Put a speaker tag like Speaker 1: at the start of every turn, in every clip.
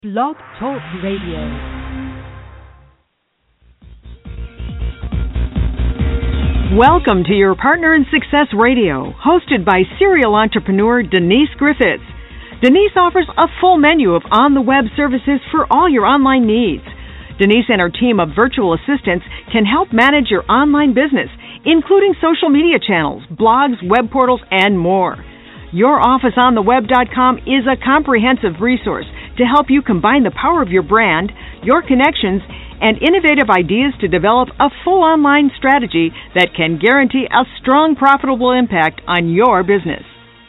Speaker 1: Blog Talk Radio. Welcome to your Partner in Success Radio, hosted by serial entrepreneur Denise Griffiths. Denise offers a full menu of on-the-web services for all your online needs. Denise and her team of virtual assistants can help manage your online business, including social media channels, blogs, web portals, and more. YourOfficeOnTheWeb.com is a comprehensive resource to help you combine the power of your brand, your connections, and innovative ideas to develop a full online strategy that can guarantee a strong, profitable impact on your business.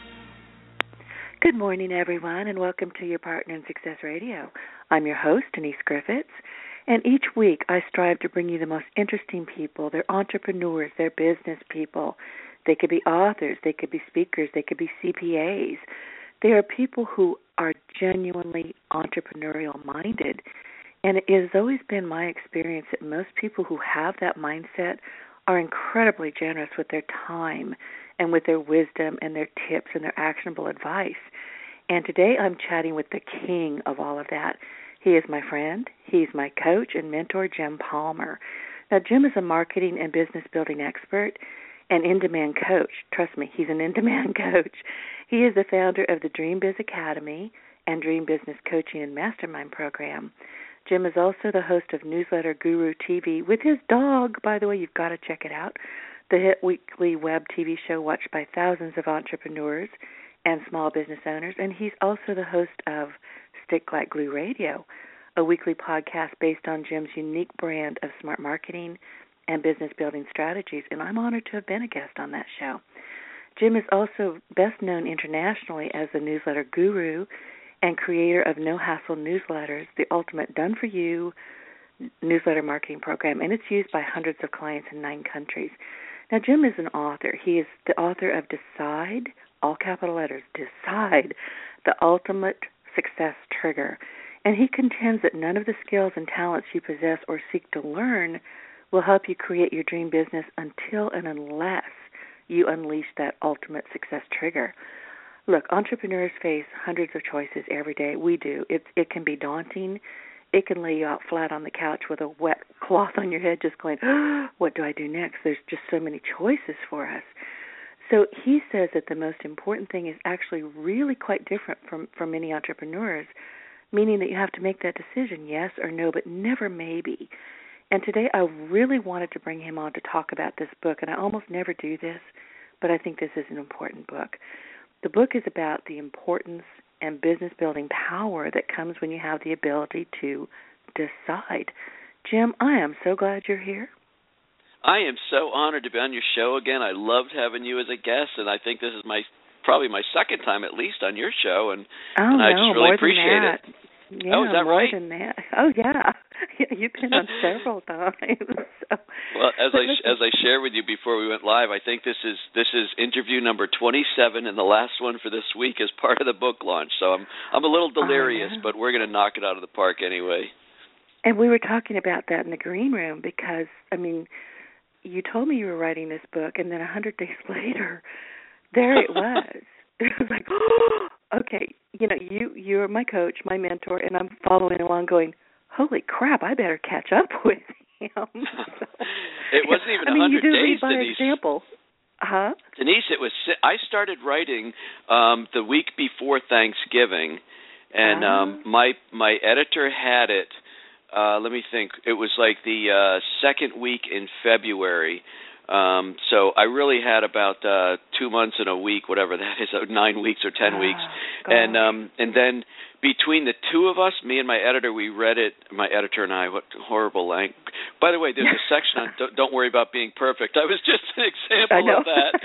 Speaker 2: Good morning, everyone, and welcome to your Partner in Success Radio. I'm your host, Denise Griffiths, and each week I strive to bring you the most interesting people. They're entrepreneurs, they're business people. They could be authors, they could be speakers, they could be CPAs. They are people who are genuinely entrepreneurial-minded. And it has always been my experience that most people who have that mindset are incredibly generous with their time and with their wisdom and their tips and their actionable advice. And today I'm chatting with the king of all of that. He is my friend. He's my coach and mentor, Jim Palmer. Now, Jim is a marketing and business building expert and in-demand coach. Trust me, he's an in-demand coach. He is the founder of the Dream Biz Academy and Dream Business Coaching and Mastermind Program. Jim is also the host of Newsletter Guru TV with his dog. By the way, you've got to check it out. The hit weekly web TV show watched by thousands of entrepreneurs and small business owners. And he's also the host of Stick Like Glue Radio, a weekly podcast based on Jim's unique brand of smart marketing and business building strategies. And I'm honored to have been a guest on that show. Jim is also best known internationally as the Newsletter Guru and creator of No Hassle Newsletters, the ultimate done-for-you newsletter marketing program, and it's used by hundreds of clients in 9 countries. Now, Jim is an author. He is the author of Decide, all capital letters, Decide, the Ultimate Success Trigger. And he contends that none of the skills and talents you possess or seek to learn will help you create your dream business until and unless you unleash that ultimate success trigger. Look, entrepreneurs face hundreds of choices every day. We do. It can be daunting. It can lay you out flat on the couch with a wet cloth on your head just going, oh, what do I do next? There's just so many choices for us. So he says that the most important thing is actually really quite different from many entrepreneurs, meaning that you have to make that decision, yes or no, but never maybe. And today I really wanted to bring him on to talk about this book, and I almost never do this, but I think this is an important book. The book is about the importance and business-building power that comes when you have the ability to decide. Jim, I am so glad you're here.
Speaker 3: I am so honored to be on your show again. I loved having you as a guest, and I think this is probably my second time at least on your show, and I just really appreciate it.
Speaker 2: Yeah,
Speaker 3: oh, is that
Speaker 2: more
Speaker 3: right?
Speaker 2: than that. Oh, yeah. You've been on several times. So.
Speaker 3: Well, as I shared with you before we went live, I think this is interview number 27, and the last one for this week is part of the book launch. So I'm a little delirious, but we're going to knock it out of the park anyway.
Speaker 2: And we were talking about that in the green room because, I mean, you told me you were writing this book, and then 100 days later, there it was. It was like, oh, okay, you're my coach, my mentor, and I'm following along going, holy crap, I better catch up with him. So,
Speaker 3: it wasn't even 100 days,
Speaker 2: lead by
Speaker 3: Denise.
Speaker 2: Example. Huh?
Speaker 3: Denise, I started writing the week before Thanksgiving, and my editor had it, let me think, it was like the second week in February. So I really had about 2 months and a week, whatever that is, 9 weeks or 10 weeks. And then between the two of us, me and my editor, we read it, my editor and I, what horrible language. By the way, there's a section on don't worry about being perfect. I was just an example of that.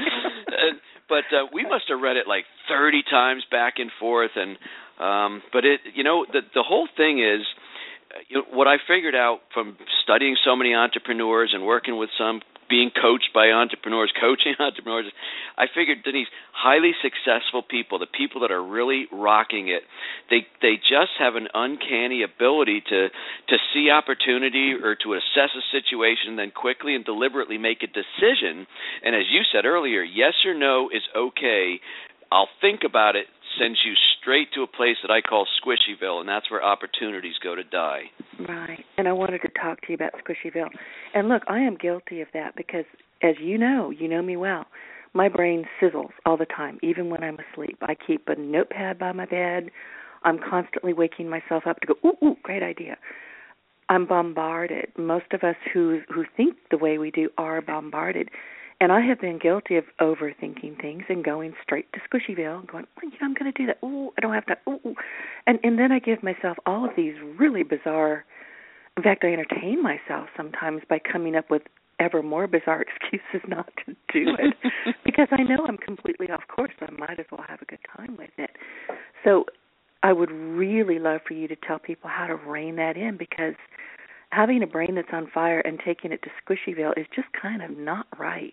Speaker 3: But we must have read it like 30 times back and forth. And but the whole thing is, what I figured out from studying so many entrepreneurs and working with some, being coached by entrepreneurs, coaching entrepreneurs, I figured, Denise, highly successful people, the people that are really rocking it, they just have an uncanny ability to see opportunity or to assess a situation, then quickly and deliberately make a decision. And as you said earlier, yes or no is okay. I'll think about it, sends you straight to a place that I call Squishyville, and that's where opportunities go to die.
Speaker 2: Right. And I wanted to talk to you about Squishyville. And look, I am guilty of that because, as you know me well, my brain sizzles all the time, even when I'm asleep. I keep a notepad by my bed. I'm constantly waking myself up to go, ooh, great idea. I'm bombarded. Most of us who think the way we do are bombarded. And I have been guilty of overthinking things and going straight to Squishyville and going, I'm going to do that. Ooh, I don't have to. Ooh. And then I give myself all of these really bizarre, in fact, I entertain myself sometimes by coming up with ever more bizarre excuses not to do it because I know I'm completely off course, so I might as well have a good time with it. So I would really love for you to tell people how to rein that in, because having a brain that's on fire and taking it to Squishyville is just kind of not right.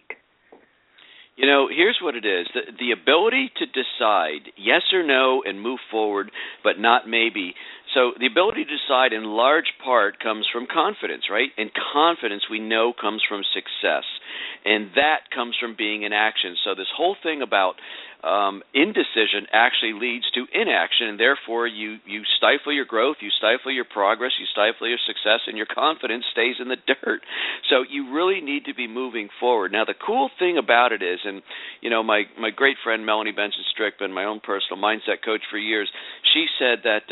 Speaker 3: You know, here's what it is. The ability to decide yes or no and move forward, but not maybe. So the ability to decide in large part comes from confidence, right? And confidence, we know, comes from success. And that comes from being in action. So this whole thing about indecision actually leads to inaction, and therefore you stifle your growth, you stifle your progress, you stifle your success, and your confidence stays in the dirt. So you really need to be moving forward. Now, the cool thing about it is, and you know, my great friend Melanie Benson Strickman, my own personal mindset coach for years, she said that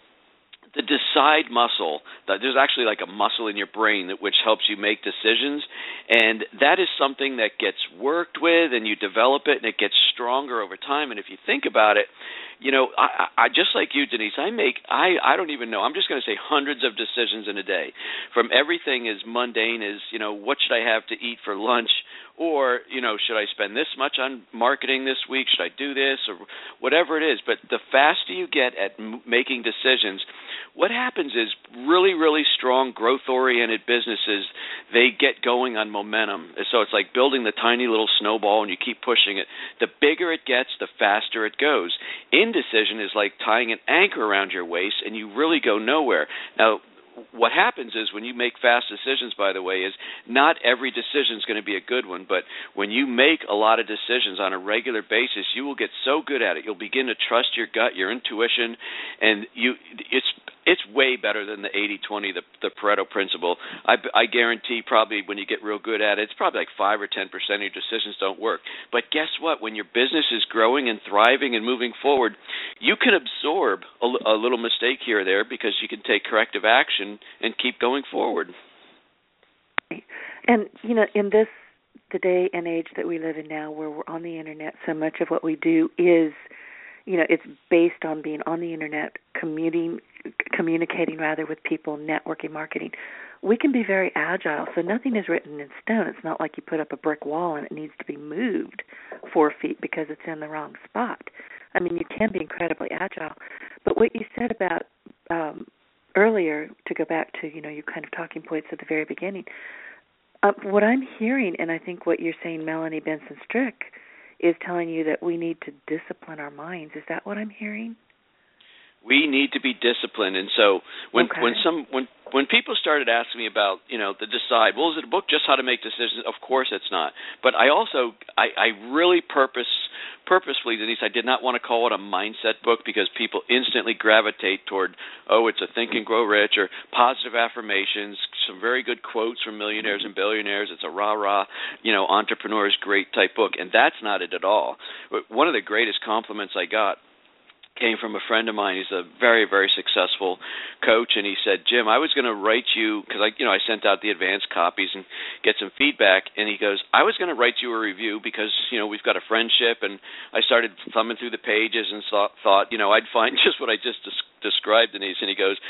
Speaker 3: the decide muscle, that there's actually like a muscle in your brain which helps you make decisions, and that is something that gets worked with, and you develop it, and it gets stronger over time. And if you think about it, you know, I just like you, Denise, I don't even know, I'm just going to say hundreds of decisions in a day, from everything as mundane as, you know, what should I have to eat for lunch, or, you know, should I spend this much on marketing this week, should I do this, or whatever it is. But the faster you get at making decisions, what happens is really, really strong growth-oriented businesses, they get going on momentum. So it's like building the tiny little snowball, and you keep pushing it. The bigger it gets, the faster it goes. Indecision is like tying an anchor around your waist, and you really go nowhere. Now, what happens is when you make fast decisions, by the way, is not every decision is going to be a good one, but when you make a lot of decisions on a regular basis, you will get so good at it. You'll begin to trust your gut, your intuition, and it's way better than the 80-20, the Pareto principle. I guarantee probably when you get real good at it, it's probably like 5 or 10% of your decisions don't work. But guess what? When your business is growing and thriving and moving forward, you can absorb a little mistake here or there because you can take corrective action and keep going forward.
Speaker 2: And, you know, in the day and age that we live in now, where we're on the Internet, so much of what we do is, you know, it's based on being on the Internet, communicating rather with people, networking, marketing. We can be very agile, so nothing is written in stone. It's not like you put up a brick wall and it needs to be moved 4 feet because it's in the wrong spot. I mean, you can be incredibly agile. But what you said about earlier, to go back to, you know, your kind of talking points at the very beginning, what I'm hearing, and I think what you're saying, Melanie Benson Strick, is telling you that we need to discipline our minds. Is that what I'm hearing?
Speaker 3: We need to be disciplined, and so when people started asking me about, you know, the decide, well, is it a book just how to make decisions? Of course it's not. But I also I really purposefully, Denise, I did not want to call it a mindset book because people instantly gravitate toward, it's a Think and Grow Rich or positive affirmations, some very good quotes from millionaires and billionaires. It's a rah-rah, you know, entrepreneur's great type book, and that's not it at all. One of the greatest compliments I got came from a friend of mine. He's a very, very successful coach, and he said, Jim, I was going to write you, because I sent out the advanced copies and get some feedback, and he goes, I was going to write you a review because, you know, we've got a friendship, and I started thumbing through the pages and thought, you know, I'd find just what I just described, Denise, and he goes,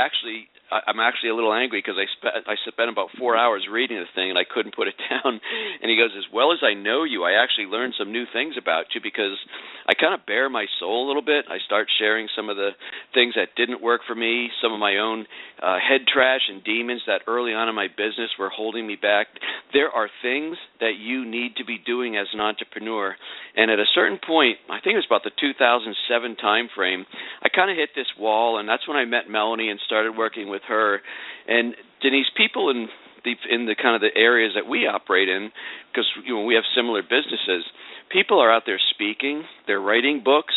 Speaker 3: I'm actually a little angry because I spent about 4 hours reading the thing and I couldn't put it down. And he goes, as well as I know you, I actually learned some new things about you because I kind of bare my soul a little bit. I start sharing some of the things that didn't work for me, some of my own head trash and demons that early on in my business were holding me back. There are things that you need to be doing as an entrepreneur. And at a certain point, I think it was about the 2007 time frame, I kind of hit this wall, and that's when I met Melanie and started working with her. And Denise, people in the kind of the areas that we operate in, because, you know, we have similar businesses, people are out there speaking, they're writing books,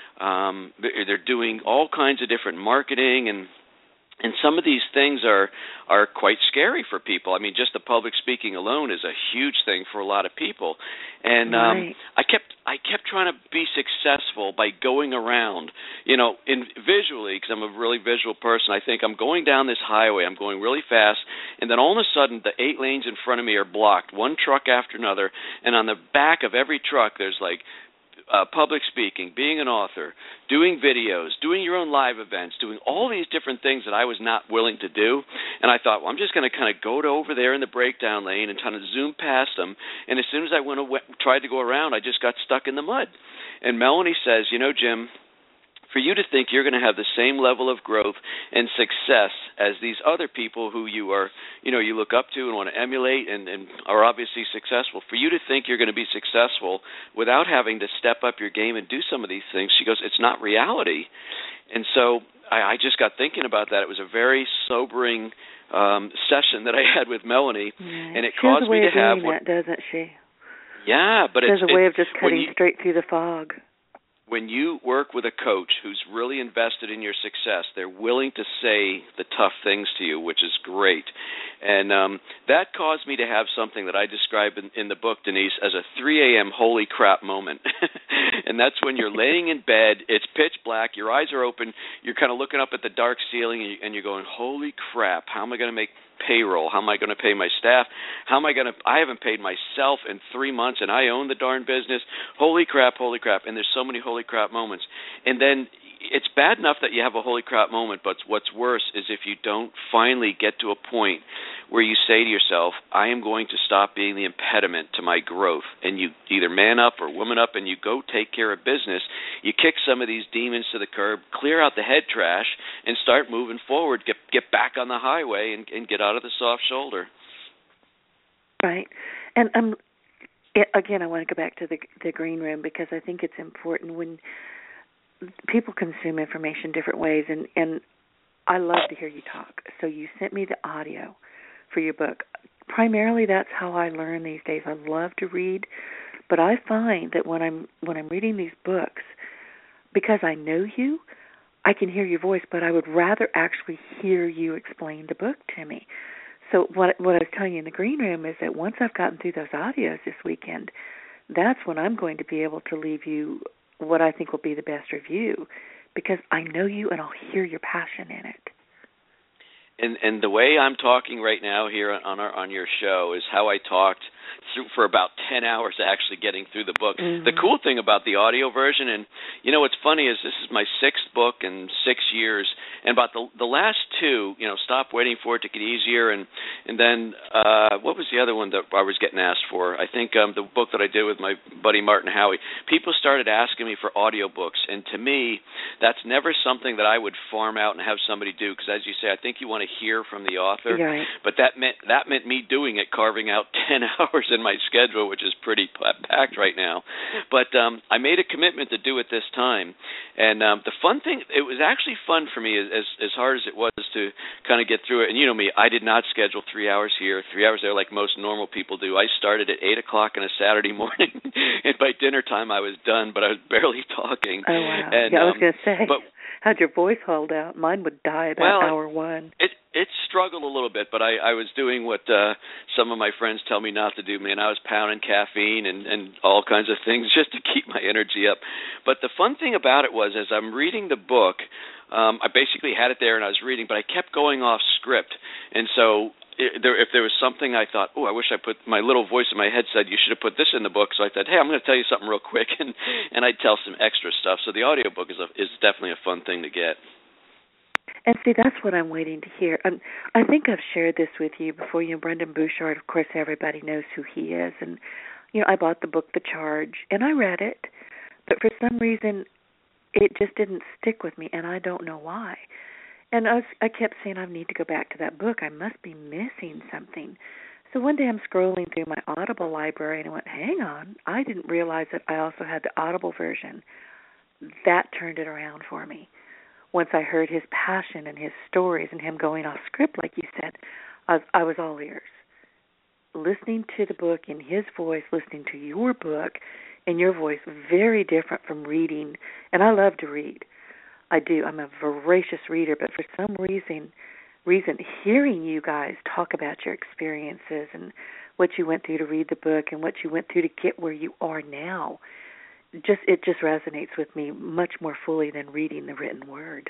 Speaker 3: they're doing all kinds of different marketing, and some of these things are quite scary for people. I mean, just the public speaking alone is a huge thing for a lot of people. And
Speaker 2: right.
Speaker 3: I kept trying to be successful by going around, in visually, because I'm a really visual person. I think I'm going down this highway, I'm going really fast, and then all of a sudden the 8 lanes in front of me are blocked, one truck after another, and on the back of every truck there's like public speaking, being an author, doing videos, doing your own live events, doing all these different things that I was not willing to do. And I thought, well, I'm just going to kind of go over there in the breakdown lane and kind of zoom past them. And as soon as I tried to go around, I just got stuck in the mud. And Melanie says, Jim, for you to think you're going to have the same level of growth and success as these other people who you look up to and want to emulate and are obviously successful, for you to think you're going to be successful without having to step up your game and do some of these things, she goes, it's not reality. And so I just got thinking about that. It was a very sobering session that I had with Melanie, and it caused me to have
Speaker 2: that, doesn't she?
Speaker 3: Yeah, but
Speaker 2: it's a way of just cutting straight through the fog.
Speaker 3: When you work with a coach who's really invested in your success, they're willing to say the tough things to you, which is great. And that caused me to have something that I describe in the book, Denise, as a 3 a.m. holy crap moment. And that's when you're laying in bed, it's pitch black, your eyes are open, you're kind of looking up at the dark ceiling, and you're going, holy crap, how am I going to make payroll? How am I going to pay my staff? I haven't paid myself in 3 months, and I own the darn business. Holy crap. And there's so many holy crap moments. And then it's bad enough that you have a holy crap moment, but what's worse is if you don't finally get to a point where you say to yourself, I am going to stop being the impediment to my growth, and you either man up or woman up and you go take care of business, you kick some of these demons to the curb, clear out the head trash, and start moving forward, get back on the highway and get out of the soft shoulder.
Speaker 2: Right. And again, I want to go back to the green room, because I think it's important when people consume information different ways, and I love to hear you talk. So you sent me the audio for your book. Primarily, that's how I learn these days. I love to read, but I find that when I'm reading these books, because I know you, I can hear your voice, but I would rather actually hear you explain the book to me. So what I was telling you in the green room is that once I've gotten through those audios this weekend, that's when I'm going to be able to leave you what I think will be the best review, because I know you and I'll hear your passion in it.
Speaker 3: And the way I'm talking right now here on your show is how I talked for about 10 hours actually getting through the book. Mm-hmm. The cool thing about the audio version, and what's funny is this is my 6th book in 6 years, and about the last 2, Stop Waiting for It to Get Easier, and then what was the other one that I was getting asked for? I think the book that I did with my buddy Martin Howie. People started asking me for audiobooks, and to me, that's never something that I would farm out and have somebody do, because as you say, I think you want to hear from the author,
Speaker 2: right.
Speaker 3: But that meant me doing it, carving out 10 hours in my schedule, which is pretty packed right now. But I made a commitment to do it this time. And the fun thing, it was actually fun for me, as hard as it was to kind of get through it. And you know me, I did not schedule 3 hours here, 3 hours there like most normal people do. I started at 8 o'clock on a Saturday morning, and by dinner time I was done, but I was barely talking.
Speaker 2: Oh, wow.
Speaker 3: And,
Speaker 2: I was going to say, how'd your voice hold out? Mine would die about hour 1.
Speaker 3: It struggled a little bit, but I was doing what some of my friends tell me not to do, man. I was pounding caffeine and all kinds of things just to keep my energy up. But the fun thing about it was, as I'm reading the book, I basically had it there and I was reading, but I kept going off script. And so if there was something I thought, I wish I put, my little voice in my head said, you should have put this in the book. So I thought, hey, I'm going to tell you something real quick, and I'd tell some extra stuff. So the audiobook is definitely a fun thing to get.
Speaker 2: And see, that's what I'm waiting to hear. I think I've shared this with you before. Brendan Bouchard, of course, everybody knows who he is. And, I bought the book, The Charge, and I read it. But for some reason, it just didn't stick with me, and I don't know why. And I kept saying, I need to go back to that book. I must be missing something. So one day I'm scrolling through my Audible library, and I went, hang on. I didn't realize that I also had the Audible version. That turned it around for me. Once I heard his passion and his stories and him going off script, like you said, I was all ears. Listening to the book in his voice, listening to your book, and your voice very different from reading. And I love to read. I do. I'm a voracious reader, but for some reason, hearing you guys talk about your experiences and what you went through to read the book and what you went through to get where you are now, it just resonates with me much more fully than reading the written word.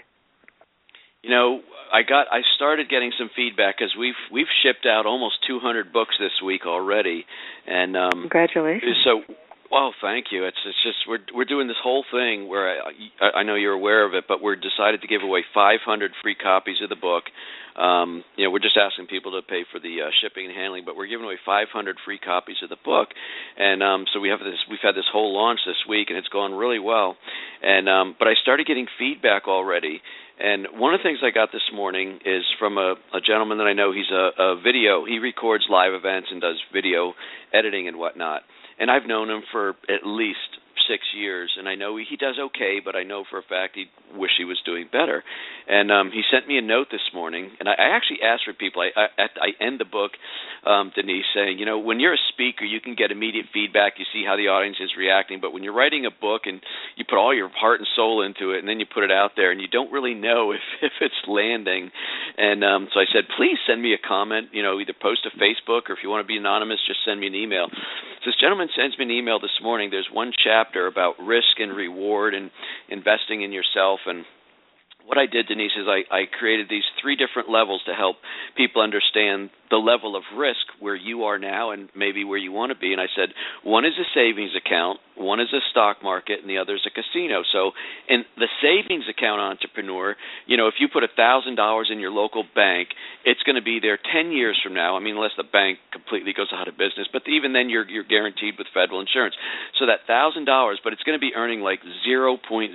Speaker 3: You know, I started getting some feedback because we've shipped out almost 200 books this week already, and
Speaker 2: congratulations.
Speaker 3: So, well, thank you. It's just we're doing this whole thing where I know you're aware of it, but we're decided to give away 500 free copies of the book. You know, we're just asking people to pay for the shipping and handling, but we're giving away 500 free copies of the book, and so we've had this whole launch this week, and it's gone really well. And but I started getting feedback already. And one of the things I got this morning is from a gentleman that I know. He's a video. He records live events and does video editing and whatnot. And I've known him for at least 6 years, and I know he does okay, but I know for a fact he wish he was doing better. And he sent me a note this morning, and I actually asked for people. I end the book, Denise, saying, you know, when you're a speaker, you can get immediate feedback. You see how the audience is reacting, but when you're writing a book and you put all your heart and soul into it, and then you put it out there, and you don't really know if it's landing. And so I said, please send me a comment, you know, either post to Facebook, or if you want to be anonymous, just send me an email. So this gentleman sends me an email this morning. There's one chapter about risk and reward and investing in yourself. And what I did, Denise, is I created these 3 different levels to help people understand the level of risk where you are now and maybe where you want to be. And I said, one is a savings account, one is a stock market, and the other is a casino. So in the savings account entrepreneur, you know, if you put $1,000 in your local bank, it's going to be there 10 years from now. I mean, unless the bank completely goes out of business. But even then, you're guaranteed with federal insurance. So that $1,000, but it's going to be earning like 0.05%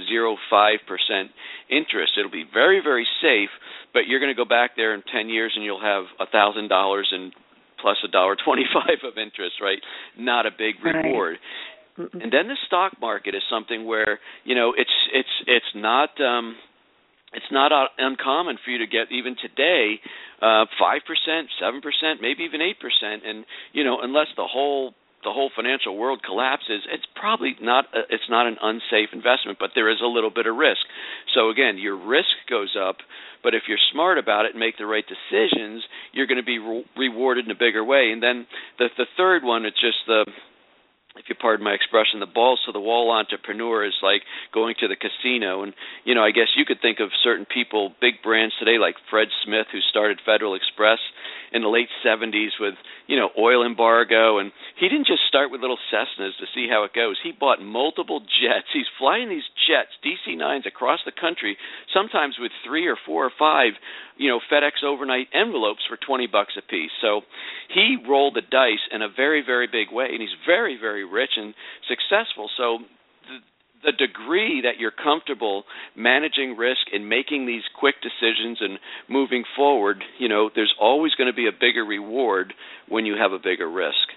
Speaker 3: interest. It'll be very, very safe, but you're going to go back there in 10 years and you'll have $1,000 and plus $1.25 of interest, right? Not a big reward. Right. And then the stock market is something where, you know, it's not uncommon for you to get even today 5%, 7%, maybe even 8%, and you know, unless the whole financial world collapses, it's probably not an unsafe investment, but there is a little bit of risk. So again, your risk goes up, but if you're smart about it and make the right decisions, you're going to be rewarded in a bigger way. And then the third one, it's just if you pardon my expression, the balls to the wall entrepreneur is like going to the casino. And, you know, I guess you could think of certain people, big brands today like Fred Smith, who started Federal Express in the late 70s with, you know, oil embargo. And he didn't just start with little Cessnas to see how it goes. He bought multiple jets. He's flying these jets, DC-9s, across the country, sometimes with 3 or 4 or 5, you know, FedEx overnight envelopes for $20 a piece. So he rolled the dice in a very, very big way, and he's very, very rich and successful. So the degree that you're comfortable managing risk and making these quick decisions and moving forward, you know, there's always going to be a bigger reward when you have a bigger risk.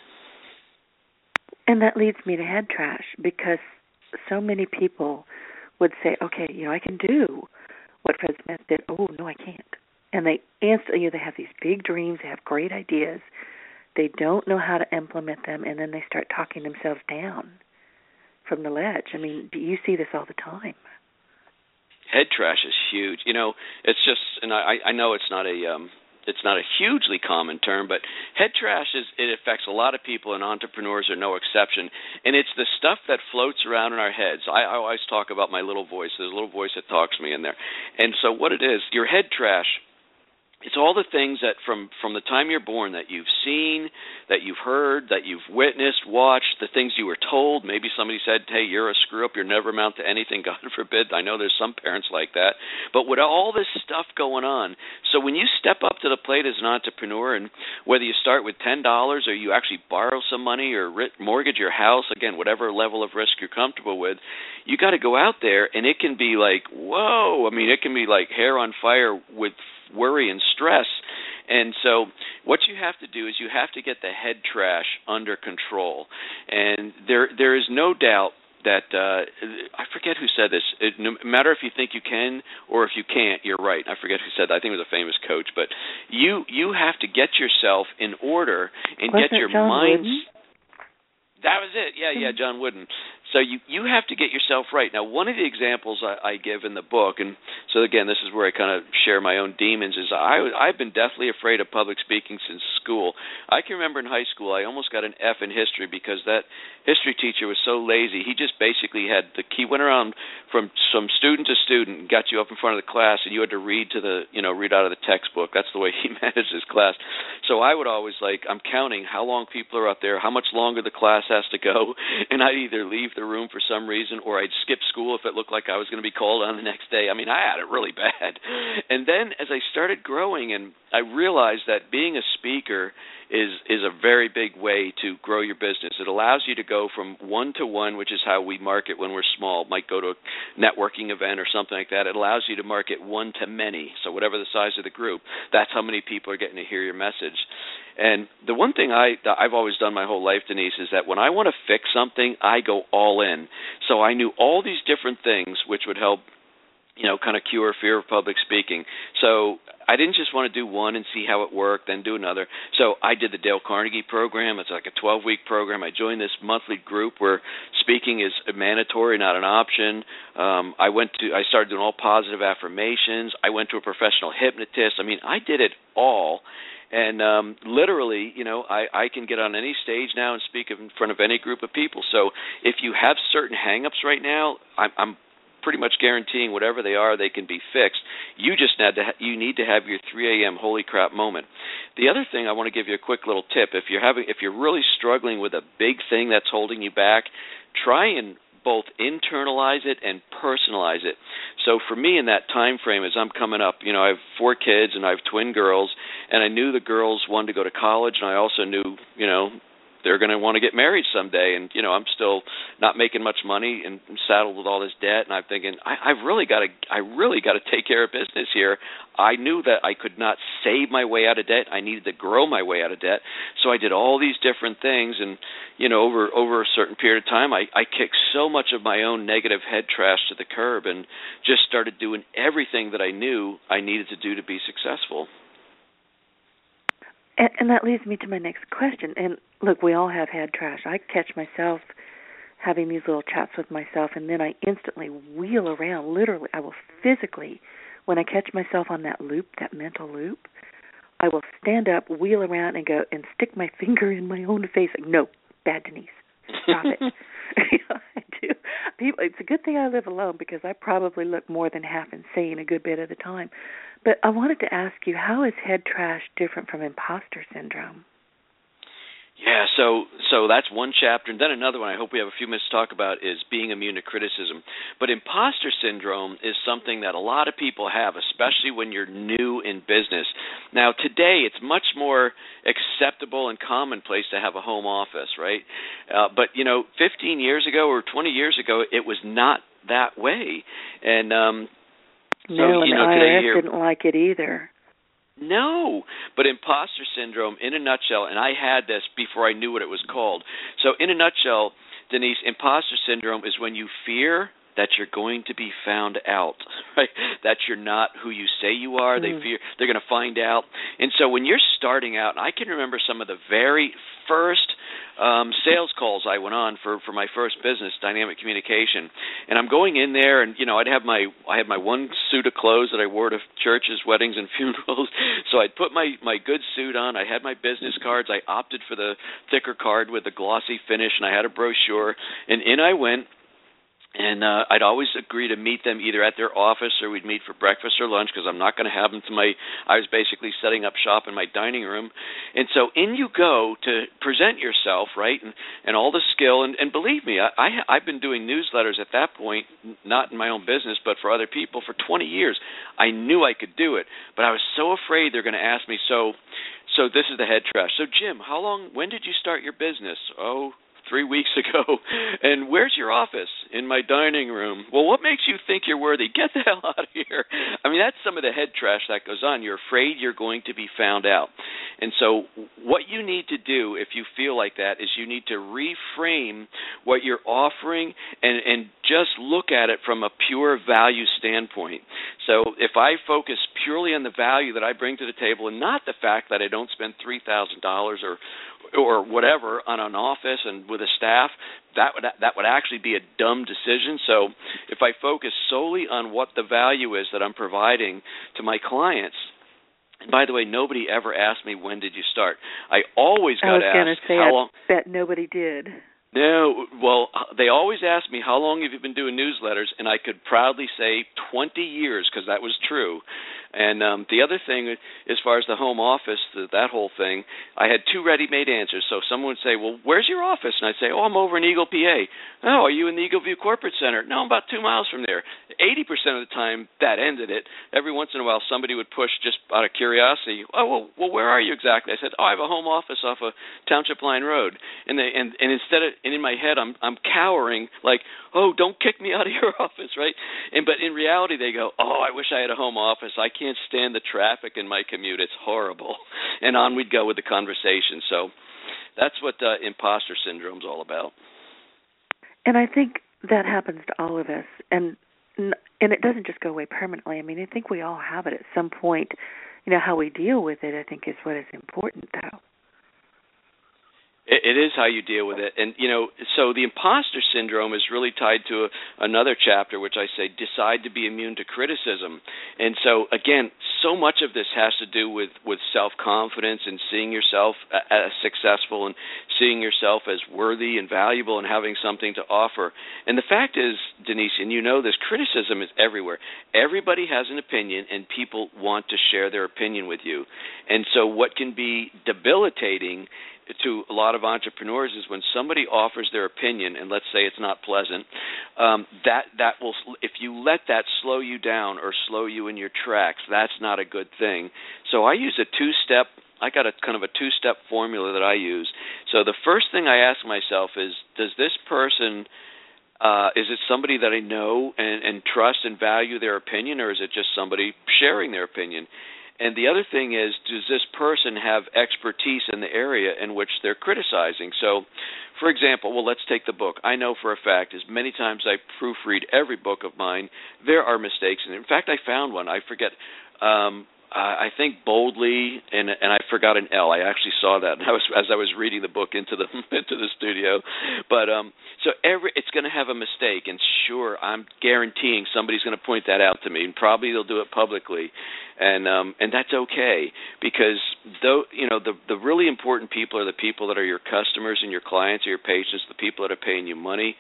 Speaker 2: And that leads me to head trash, because so many people would say, okay, you know, I can do what Fred Smith did. Oh, no, I can't. And they instantly, they have these big dreams, they have great ideas, they don't know how to implement them, and then they start talking themselves down from the ledge. I mean, do you see this all the time?
Speaker 3: Head trash is huge. You know, it's just, and I know it's not a hugely common term, but head trash it affects a lot of people, and entrepreneurs are no exception. And it's the stuff that floats around in our heads. I always talk about my little voice. There's a little voice that talks to me in there. And so what it is, your head trash, it's all the things that from the time you're born that you've seen, that you've heard, that you've witnessed, watched, the things you were told. Maybe somebody said, hey, you're a screw-up, you'll never amount to anything, God forbid. I know there's some parents like that. But with all this stuff going on, so when you step up to the plate as an entrepreneur, and whether you start with $10 or you actually borrow some money or mortgage your house, again, whatever level of risk you're comfortable with, you got to go out there, and it can be like, whoa. I mean, it can be like hair on fire with worry and stress. And so what you have to do is you have to get the head trash under control. And there is no doubt that I forget who said this. No matter if you think you can or if you can't, you're right. I forget who said that. I think it was a famous coach. But you have to get yourself in order and
Speaker 2: Wasn't
Speaker 3: get your
Speaker 2: John
Speaker 3: mind.
Speaker 2: Wooden?
Speaker 3: That was it. Yeah, John Wooden. So you have to get yourself right. Now, one of the examples I give in the book, and so again, this is where I kind of share my own demons, is I've been deathly afraid of public speaking since school. I can remember in high school I almost got an F in history because that history teacher was so lazy. He just basically he went around from student to student and got you up in front of the class, and you had to read out of the textbook. That's the way he managed his class. So I would always I'm counting how long people are up there, how much longer the class has to go, and I'd either leave the room for some reason or I'd skip school if it looked like I was going to be called on the next day. I mean, I had it really bad. And then as I started growing, and I realized that being a speaker is a very big way to grow your business. It allows you to go from one-to-one, which is how we market when we're small. Might go to a networking event or something like that. It allows you to market one-to-many. So whatever the size of the group, that's how many people are getting to hear your message. And the one thing I've always done my whole life, Denise, is that when I want to fix something, I go all in. So I knew all these different things which would help kind of cure fear of public speaking. So I didn't just want to do one and see how it worked, then do another. So I did the Dale Carnegie program. It's like a 12-week program. I joined this monthly group where speaking is mandatory, not an option. I started doing all positive affirmations. I went to a professional hypnotist. I mean, I did it all. And literally, I can get on any stage now and speak in front of any group of people. So if you have certain hang-ups right now, I'm pretty much guaranteeing whatever they are, they can be fixed. You just need to have your 3 a.m. holy crap moment. The other thing I want to give you a quick little tip: if you're really struggling with a big thing that's holding you back, try and both internalize it and personalize it. So for me in that time frame as I'm coming up, I have 4 kids and I have twin girls, and I knew the girls wanted to go to college, and I also knew, they're going to want to get married someday, and I'm still not making much money and saddled with all this debt, and I'm thinking I really got to take care of business here. I knew that I could not save my way out of debt. I needed to grow my way out of debt. So I did all these different things, and over a certain period of time, I kicked so much of my own negative head trash to the curb and just started doing everything that I knew I needed to do to be successful.
Speaker 2: And that leads me to my next question. And look, we all have head trash. I catch myself having these little chats with myself, and then I instantly wheel around. Literally, I will physically, when I catch myself on that loop, that mental loop, I will stand up, wheel around, and go and stick my finger in my own face. Like, no, bad Denise, stop it. I do. It's a good thing I live alone because I probably look more than half insane a good bit of the time. But I wanted to ask you, how is head trash different from imposter syndrome?
Speaker 3: Yeah, so that's one chapter. And then another one I hope we have a few minutes to talk about is being immune to criticism. But imposter syndrome is something that a lot of people have, especially when you're new in business. Now, today it's much more acceptable and commonplace to have a home office, right? But, 15 years ago or 20 years ago, it was not that way. And
Speaker 2: no, and the IRS didn't like it either.
Speaker 3: No, but imposter syndrome, in a nutshell, and I had this before I knew what it was called. So in a nutshell, Denise, imposter syndrome is when you fear that you're going to be found out, right? That you're not who you say you are. They fear they're going to find out. And so when you're starting out, and I can remember some of the very first sales calls I went on for my first business, Dynamic Communication, and I'm going in there, and I had my one suit of clothes that I wore to churches, weddings, and funerals. So I'd put my good suit on. I had my business cards. I opted for the thicker card with the glossy finish, and I had a brochure. And in I went. And I'd always agree to meet them either at their office or we'd meet for breakfast or lunch because I'm not going to have them I was basically setting up shop in my dining room. And so in you go to present yourself, right, and all the skill. And believe me, I've been doing newsletters at that point, not in my own business, but for other people for 20 years. I knew I could do it, but I was so afraid they're going to ask me, so this is the head trash. So, Jim, when did you start your business? 3 weeks ago. And where's your office? In my dining room. Well, what makes you think you're worthy? Get the hell out of here. I mean, that's some of the head trash that goes on. You're afraid you're going to be found out. And so what you need to do if you feel like that is you need to reframe what you're offering and just look at it from a pure value standpoint. So if I focus purely on the value that I bring to the table and not the fact that I don't spend $3,000 or or whatever on an office and with a staff, that would actually be a dumb decision. So if I focus solely on what the value is that I'm providing to my clients, and by the way, nobody ever asked me, when did you start? I always got asked how long.
Speaker 2: I bet nobody did.
Speaker 3: No, well, they always ask me, how long have you been doing newsletters? And I could proudly say 20 years, because that was true. And the other thing, as far as the home office, that whole thing, I had two ready-made answers. So someone would say, well, where's your office? And I'd say, oh, I'm over in Eagle, PA. Oh, are you in the Eagle View Corporate Center? No, I'm about 2 miles from there. 80% of the time, that ended it. Every once in a while, somebody would push just out of curiosity, oh, well, where are you exactly? I said, oh, I have a home office off of Township Line Road. And instead of, and in my head, I'm cowering, like, oh, don't kick me out of your office, right? But in reality, they go, oh, I wish I had a home office. I can't stand the traffic in my commute. It's horrible. And on we'd go with the conversation. So that's what imposter syndrome's all about.
Speaker 2: And I think that happens to all of us. And it doesn't just go away permanently. I mean, I think we all have it at some point. You know, how we deal with it, I think, is what is important, though.
Speaker 3: It is how you deal with it. And, you know, so the imposter syndrome is really tied to another chapter, which I say, decide to be immune to criticism. And so, again, so much of this has to do with self-confidence and seeing yourself as successful and seeing yourself as worthy and valuable and having something to offer. And the fact is, Denise, and you know this, criticism is everywhere. Everybody has an opinion, and people want to share their opinion with you. And so what can be debilitating to a lot of entrepreneurs is when somebody offers their opinion, and let's say it's not pleasant, that will, if you let that slow you down or slow you in your tracks, that's not a good thing. So I use I got a kind of a two-step formula that I use. So the first thing I ask myself is, does this person, is it somebody that I know and trust and value their opinion, or is it just somebody sharing their opinion? And the other thing is, does this person have expertise in the area in which they're criticizing? So, for example, well, let's take the book. I know for a fact, as many times I proofread every book of mine, there are mistakes in it. In fact, I found one. I forget. I think Boldly, and I forgot an L. I actually saw that as I was reading the book into the studio. But so it's going to have a mistake, and sure, I'm guaranteeing somebody's going to point that out to me, and probably they'll do it publicly, and that's okay, because the really important people are the people that are your customers and your clients or your patients, the people that are paying you money.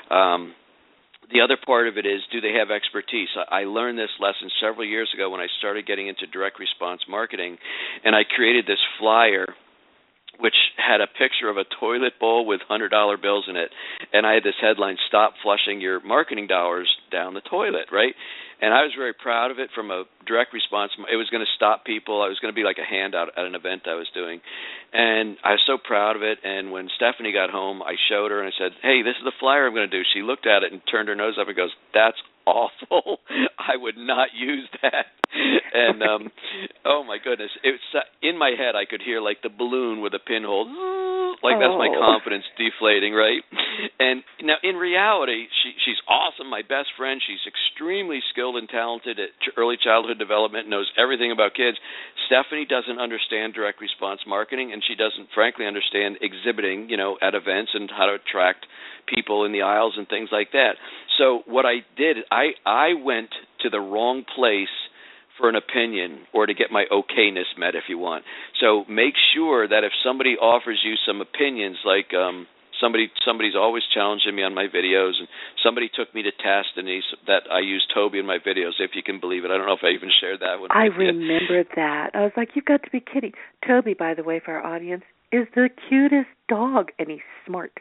Speaker 3: The other part of it is, do they have expertise? I learned this lesson several years ago when I started getting into direct response marketing, and I created this flyer which had a picture of a toilet bowl with $100 bills in it, and I had this headline, "Stop flushing your marketing dollars down the toilet," right? And I was very proud of it from a direct response. It was going to stop people. I was going to be like a handout at an event I was doing. And I was so proud of it. And when Stephanie got home, I showed her and I said, "Hey, this is the flyer I'm going to do." She looked at it and turned her nose up and goes, "That's awful. I would not use that." And oh my goodness, it's in my head. I could hear like the balloon with a pinhole, like that's my confidence deflating, right? And now in reality, she's awesome, my best friend. She's extremely skilled and talented at early childhood development, knows everything about kids. Stephanie doesn't understand direct response marketing, and she doesn't, frankly, understand exhibiting, at events and how to attract people in the aisles and things like that. So what I did, I went to the wrong place for an opinion or to get my okayness met, if you want. So make sure that if somebody offers you some opinions, like somebody's always challenging me on my videos, and somebody took me to task, Denise, that I use Toby in my videos, if you can believe it. I don't know if I even shared that one.
Speaker 2: I remembered that. I was like, you've got to be kidding. Toby, by the way, for our audience, is the cutest dog, and he's smart.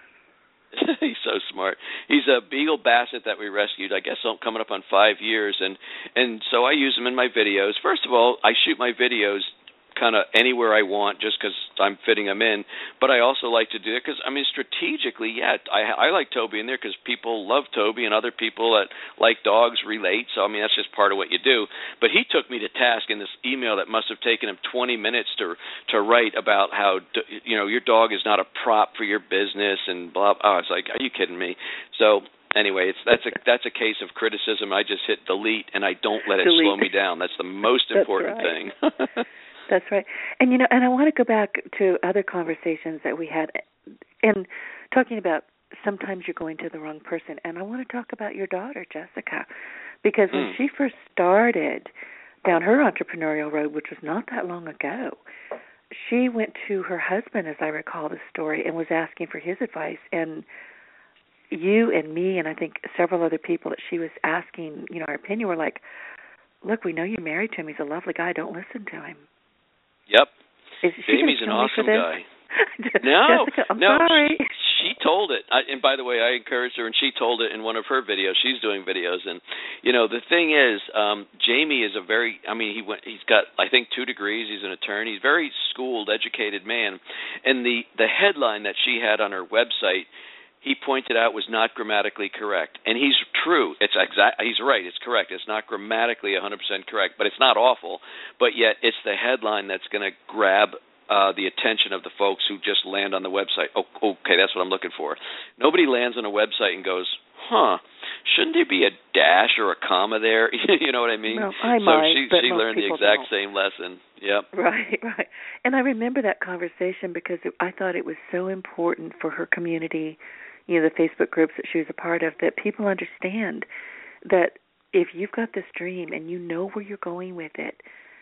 Speaker 3: He's so smart. He's a Beagle Basset that we rescued, I guess, coming up on 5 years, and so I use him in my videos. First of all, I shoot my videos kind of anywhere I want just because I'm fitting them in, but I also like to do it because, strategically, I like Toby in there because people love Toby and other people that like dogs relate, so, that's just part of what you do. But he took me to task in this email that must have taken him 20 minutes to write about how, your dog is not a prop for your business and blah, blah. I was like, are you kidding me? So anyway, that's a case of criticism. I just hit delete, and I don't let it slow me down. That's the most important thing.
Speaker 2: That's right. And, And and I want to go back to other conversations that we had, and talking about sometimes you're going to the wrong person. And I want to talk about your daughter, Jessica, because when she first started down her entrepreneurial road, which was not that long ago, she went to her husband, as I recall the story, and was asking for his advice. And you and me and I think several other people that she was asking, our opinion, were like, look, we know you're married to him. He's a lovely guy. Don't listen to him.
Speaker 3: Yep.
Speaker 2: Is she
Speaker 3: Jamie's an awesome guy.
Speaker 2: No, Jessica, I'm sorry.
Speaker 3: She told it. And by the way, I encouraged her, and she told it in one of her videos. She's doing videos, and the thing is, Jamie is he's got, I think, 2 degrees. He's an attorney. He's a very schooled, educated man. And the headline that she had on her website, he pointed out, was not grammatically correct. And he's true. He's right. It's correct. It's not grammatically 100% correct, but it's not awful. But yet it's the headline that's going to grab the attention of the folks who just land on the website. Oh, okay, that's what I'm looking for. Nobody lands on a website and goes, shouldn't there be a dash or a comma there? You know what I mean?
Speaker 2: Well, I might, but
Speaker 3: she learned the exact same lesson. Yep.
Speaker 2: Right. And I remember that conversation because I thought it was so important for her community, the Facebook groups that she was a part of, that people understand that if you've got this dream and you know where you're going with it,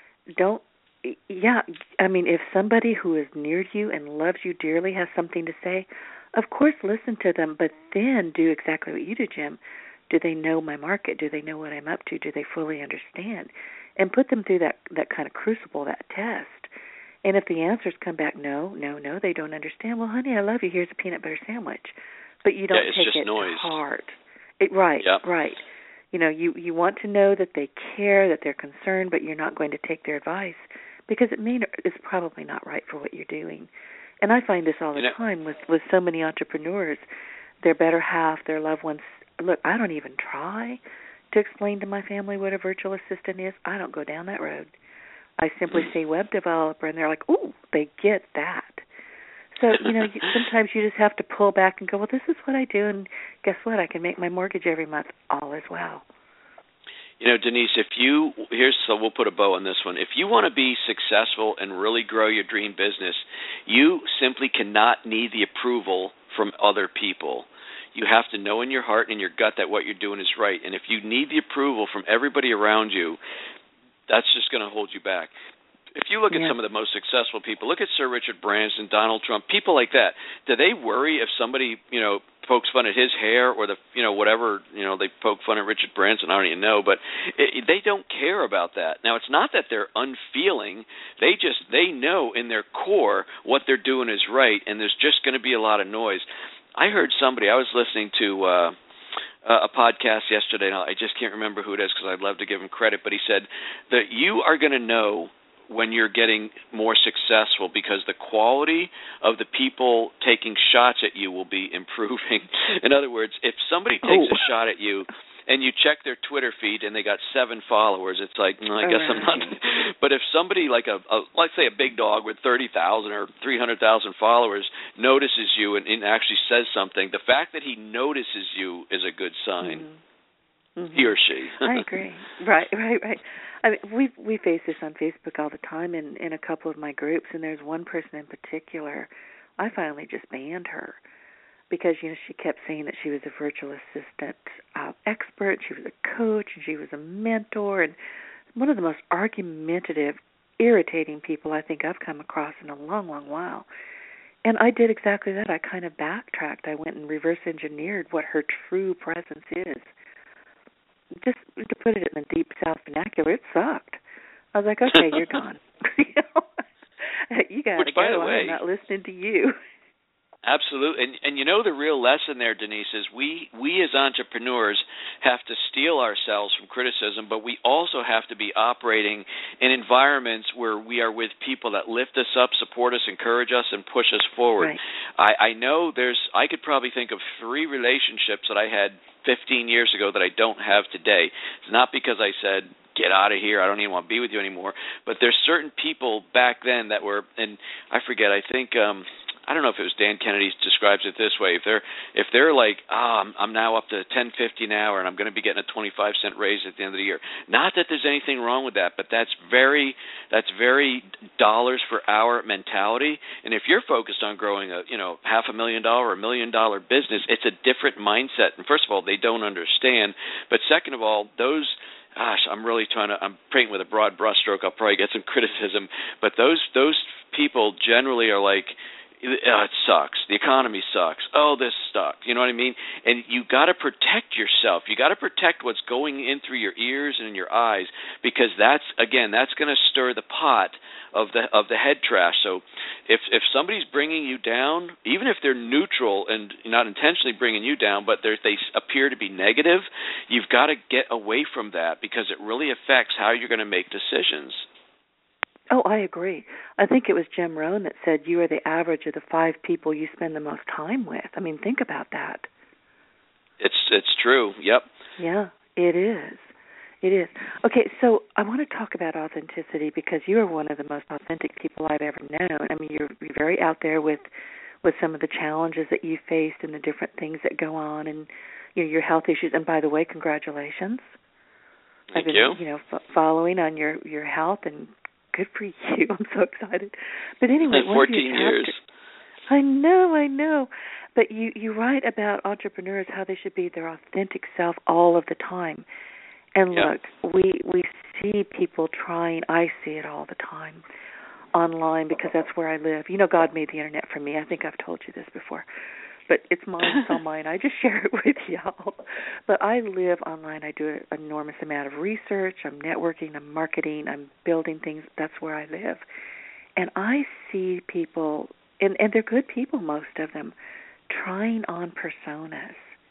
Speaker 2: if somebody who is near you and loves you dearly has something to say, of course listen to them, but then do exactly what you do, Jim. Do they know my market? Do they know what I'm up to? Do they fully understand? And put them through that kind of crucible, that test. And if the answers come back, no, they don't understand, well, honey, I love you. Here's a peanut butter sandwich. But you don't take it to heart. Right. You want to know that they care, that they're concerned, but you're not going to take their advice because it's probably not right for what you're doing. And I find this all the time with so many entrepreneurs, their better half, their loved ones. Look, I don't even try to explain to my family what a virtual assistant is. I don't go down that road. I simply say web developer, and they're like, ooh, they get that. So, sometimes you just have to pull back and go, well, this is what I do, and guess what? I can make my mortgage every month all as well.
Speaker 3: Denise, so we'll put a bow on this one. If you want to be successful and really grow your dream business, you simply cannot need the approval from other people. You have to know in your heart and in your gut that what you're doing is right. And if you need the approval from everybody around you, that's just going to hold you back. If you look at some of the most successful people, look at Sir Richard Branson, Donald Trump, people like that. Do they worry if somebody, pokes fun at his hair or whatever, they poke fun at Richard Branson? I don't even know, but they don't care about that. Now, it's not that they're unfeeling. They know in their core what they're doing is right, and there's just going to be a lot of noise. I heard somebody, I was listening to a podcast yesterday, and I just can't remember who it is because I'd love to give him credit, but he said that you are going to know when you're getting more successful because the quality of the people taking shots at you will be improving. In other words, if somebody takes a shot at you and you check their Twitter feed and they got 7 followers, it's like, I guess I'm not. But if somebody like let's say a big dog with 30,000 or 300,000 followers notices you and actually says something, the fact that he notices you is a good sign. Mm-hmm. He or she.
Speaker 2: I agree. Right. I mean, we face this on Facebook all the time in a couple of my groups, and there's one person in particular, I finally just banned her because, she kept saying that she was a virtual assistant expert, she was a coach, and she was a mentor, and one of the most argumentative, irritating people I think I've come across in a long, long while. And I did exactly that. I kind of backtracked. I went and reverse engineered what her true presence is. Just to put it in the deep South vernacular, it sucked. I was like, okay, you're gone. You got to go. I'm not listening to you.
Speaker 3: Absolutely. And the real lesson there, Denise, is we as entrepreneurs have to steel ourselves from criticism, but we also have to be operating in environments where we are with people that lift us up, support us, encourage us, and push us forward. Right. I know I could probably think of 3 relationships that I had 15 years ago that I don't have today. It's not because I said, get out of here, I don't even want to be with you anymore, but there's certain people back then that were, and I forget, I think I don't know if it was Dan Kennedy describes it this way. If they're like, I'm now up to $10.50 an hour and I'm going to be getting a 25-cent raise at the end of the year. Not that there's anything wrong with that, but that's very dollars per hour mentality. And if you're focused on growing a $500,000 or $1 million business, it's a different mindset. And first of all, they don't understand. But second of all, I'm painting with a broad brushstroke. I'll probably get some criticism, but those people generally are like, it sucks. The economy sucks. Oh, this sucks. You know what I mean? And you got to protect yourself. You got to protect what's going in through your ears and in your eyes, because that's going to stir the pot of the head trash. So if somebody's bringing you down, even if they're neutral and not intentionally bringing you down, but they appear to be negative, you've got to get away from that, because it really affects how you're going to make decisions.
Speaker 2: Oh, I agree. I think it was Jim Rohn that said you are the average of the 5 people you spend the most time with. I mean, think about that.
Speaker 3: It's true. Yep.
Speaker 2: Yeah, it is. It is. Okay, so I want to talk about authenticity, because you are one of the most authentic people I've ever known. I mean, you're very out there with some of the challenges that you faced and the different things that go on, and your health issues. And by the way, congratulations.
Speaker 3: Thank
Speaker 2: you. I've been, following on your health, and good for you. I'm so excited. But anyway,
Speaker 3: 14 years.
Speaker 2: I know. But you write about entrepreneurs, how they should be their authentic self all of the time. And look, we see people trying. I see it all the time online, because that's where I live. God made the internet for me. I think I've told you this before. But it's mine, it's all mine. I just share it with y'all. But I live online. I do an enormous amount of research. I'm networking. I'm marketing. I'm building things. That's where I live. And I see people, and they're good people, most of them, trying on personas.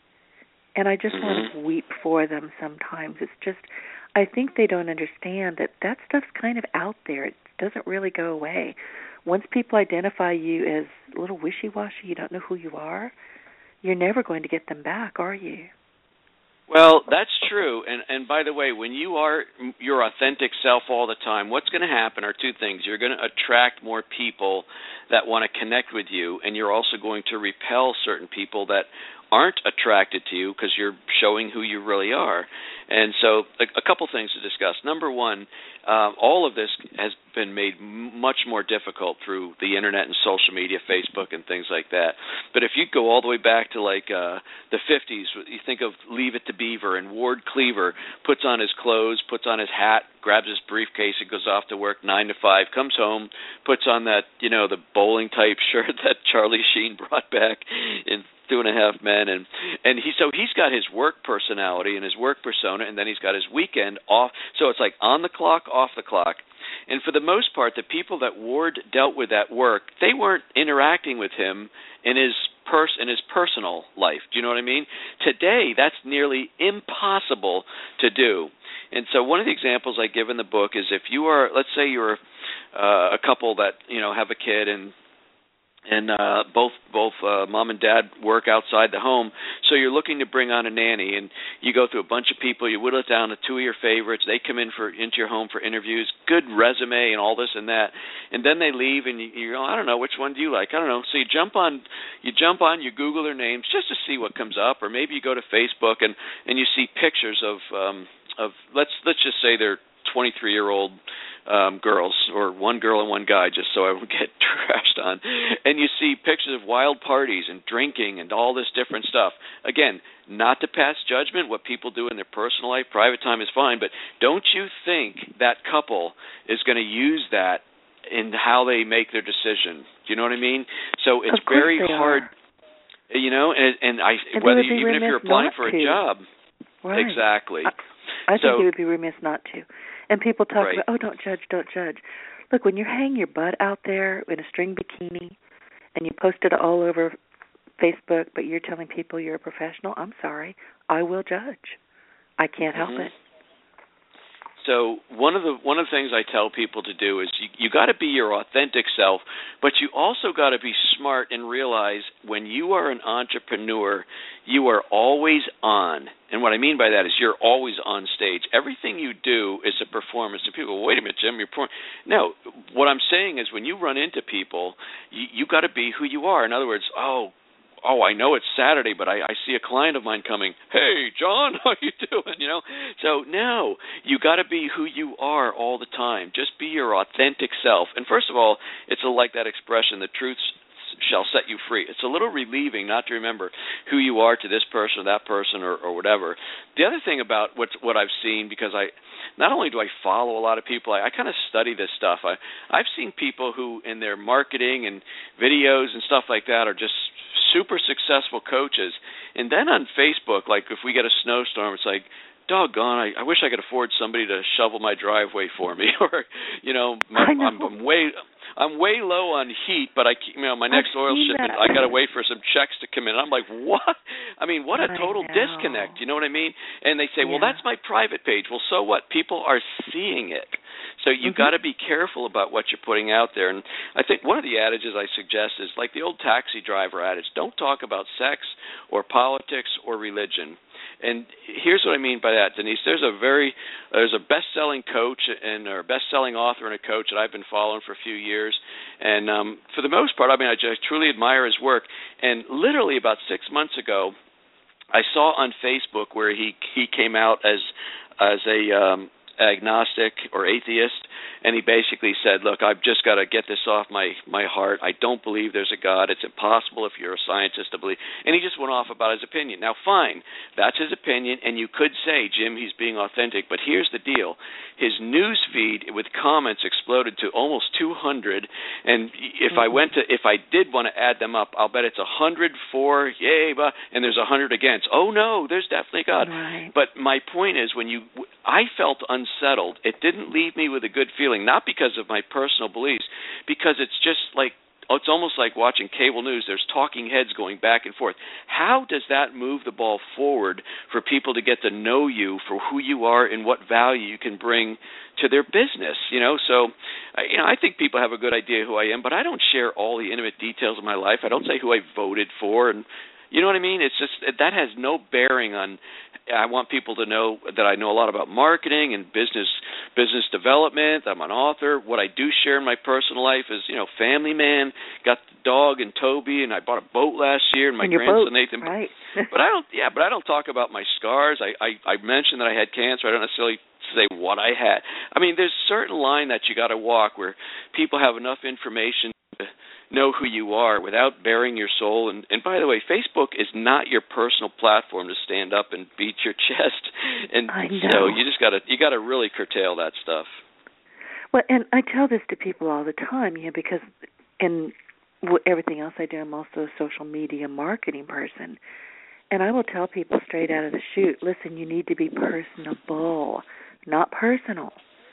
Speaker 2: And I just want to weep for them sometimes. It's just, I think they don't understand that stuff's kind of out there. It doesn't really go away. Once people identify you as a little wishy-washy, you don't know who you are, you're never going to get them back, are you?
Speaker 3: Well, that's true. And by the way, when you are your authentic self all the time, what's going to happen are two things. You're going to attract more people that want to connect with you, and you're also going to repel certain people that aren't attracted to you, because you're showing who you really are. And so a couple things to discuss. Number one, all of this has been made much more difficult through the internet and social media, Facebook and things like that. But if you go all the way back to the 50s, you think of Leave It to Beaver, and Ward Cleaver puts on his clothes, puts on his hat, grabs his briefcase, and goes off to work 9 to 5, comes home, puts on that, the bowling type shirt that Charlie Sheen brought back in 2.5 Men, and he's got his work personality and his work persona, and then he's got his weekend off. So it's like on the clock, off the clock. And for the most part, the people that Ward dealt with at work, they weren't interacting with him in his personal life. Do you know what I mean? Today, that's nearly impossible to do. And so one of the examples I give in the book is, if you are, let's say you're a couple that have a kid, and both mom and dad work outside the home, so you're looking to bring on a nanny, and you go through a bunch of people, you whittle it down to 2 of your favorites, they come into your home for interviews, good resume and all this and that, and then they leave, and you go, I don't know, which one do you like? I don't know. So you jump on, you Google their names just to see what comes up, or maybe you go to Facebook and you see pictures of let's just say they're 23-year-old girls, or one girl and one guy, just so I won't get trashed on. And you see pictures of wild parties and drinking and all this different stuff. Again, not to pass judgment, what people do in their personal life, private time is fine, but don't you think that couple is going to use that in how they make their decision? Do you know what I mean? So it's very hard, and whether even if you're applying for a job.
Speaker 2: Right.
Speaker 3: Exactly.
Speaker 2: I think it would be remiss not to. And people talk about, don't judge. Look, when you're hanging your butt out there in a string bikini and you post it all over Facebook, but you're telling people you're a professional, I'm sorry, I will judge. I can't help it.
Speaker 3: So one of the things I tell people to do is you got to be your authentic self, but you also got to be smart and realize when you are an entrepreneur, you are always on. And what I mean by that is you're always on stage. Everything you do is a performance. And people go, wait a minute, Jim, you're No, what I'm saying is when you run into people, you got to be who you are. In other words, oh, I know it's Saturday, but I see a client of mine coming. Hey, John, how you doing? So no, you got to be who you are all the time. Just be your authentic self. And first of all, it's like that expression, the truth shall set you free. It's a little relieving not to remember who you are to this person or that person or whatever. The other thing about what I've seen, because not only do I follow a lot of people, I kind of study this stuff. I've seen people who in their marketing and videos and stuff like that are just super successful coaches, and then on Facebook, like if we get a snowstorm, it's like, doggone, I wish I could afford somebody to shovel my driveway for me, or I'm way low on heat, but my next oil shipment, I got to wait for some checks to come in. I'm like, what? I mean, what a total disconnect. You know what I mean? And they say, well, that's my private page. Well, so what? People are seeing it. So you got to be careful about what you're putting out there. And I think one of the adages I suggest is like the old taxi driver adage: don't talk about sex or politics or religion. And here's what I mean by that, Denise. There's a best-selling coach or best-selling author and a coach that I've been following for a few years, and for the most part, I truly admire his work. And literally about 6 months ago, I saw on Facebook where he came out as a agnostic or atheist, and he basically said, look, I've just got to get this off my heart. I don't believe there's a God. It's impossible if you're a scientist to believe. And he just went off about his opinion. Now, fine, that's his opinion, and you could say, Jim, he's being authentic, but here's the deal. His news feed with comments exploded to almost 200, and if I did want to add them up, I'll bet it's 100 for yay, and there's 100 against. Oh, no, there's definitely God.
Speaker 2: Right.
Speaker 3: But my point is, I felt unsettled. It didn't leave me with a good feeling, not because of my personal beliefs, because it's just like, it's almost like watching cable news. There's talking heads going back and forth. How does that move the ball forward for people to get to know you for who you are and what value you can bring to their business? So I think people have a good idea who I am, but I don't share all the intimate details of my life. I don't say who I voted for, and you know what I mean? It's just that has no bearing on. I want people to know that I know a lot about marketing and business development. I'm an author. What I do share in my personal life is, family man, got the dog and Toby, and I bought a boat last year, and my grandson Nathan.
Speaker 2: Right.
Speaker 3: But I don't talk about my scars. I mentioned that I had cancer. I don't necessarily say what I had. I mean, there's a certain line that you got to walk where people have enough information to know who you are without bearing your soul. And by the way, Facebook is not your personal platform to stand up and beat your chest. And so you got to really curtail that stuff.
Speaker 2: Well, and I tell this to people all the time, because in everything else I do, I'm also a social media marketing person. And I will tell people straight out of the chute, listen, you need to be personable, not personal.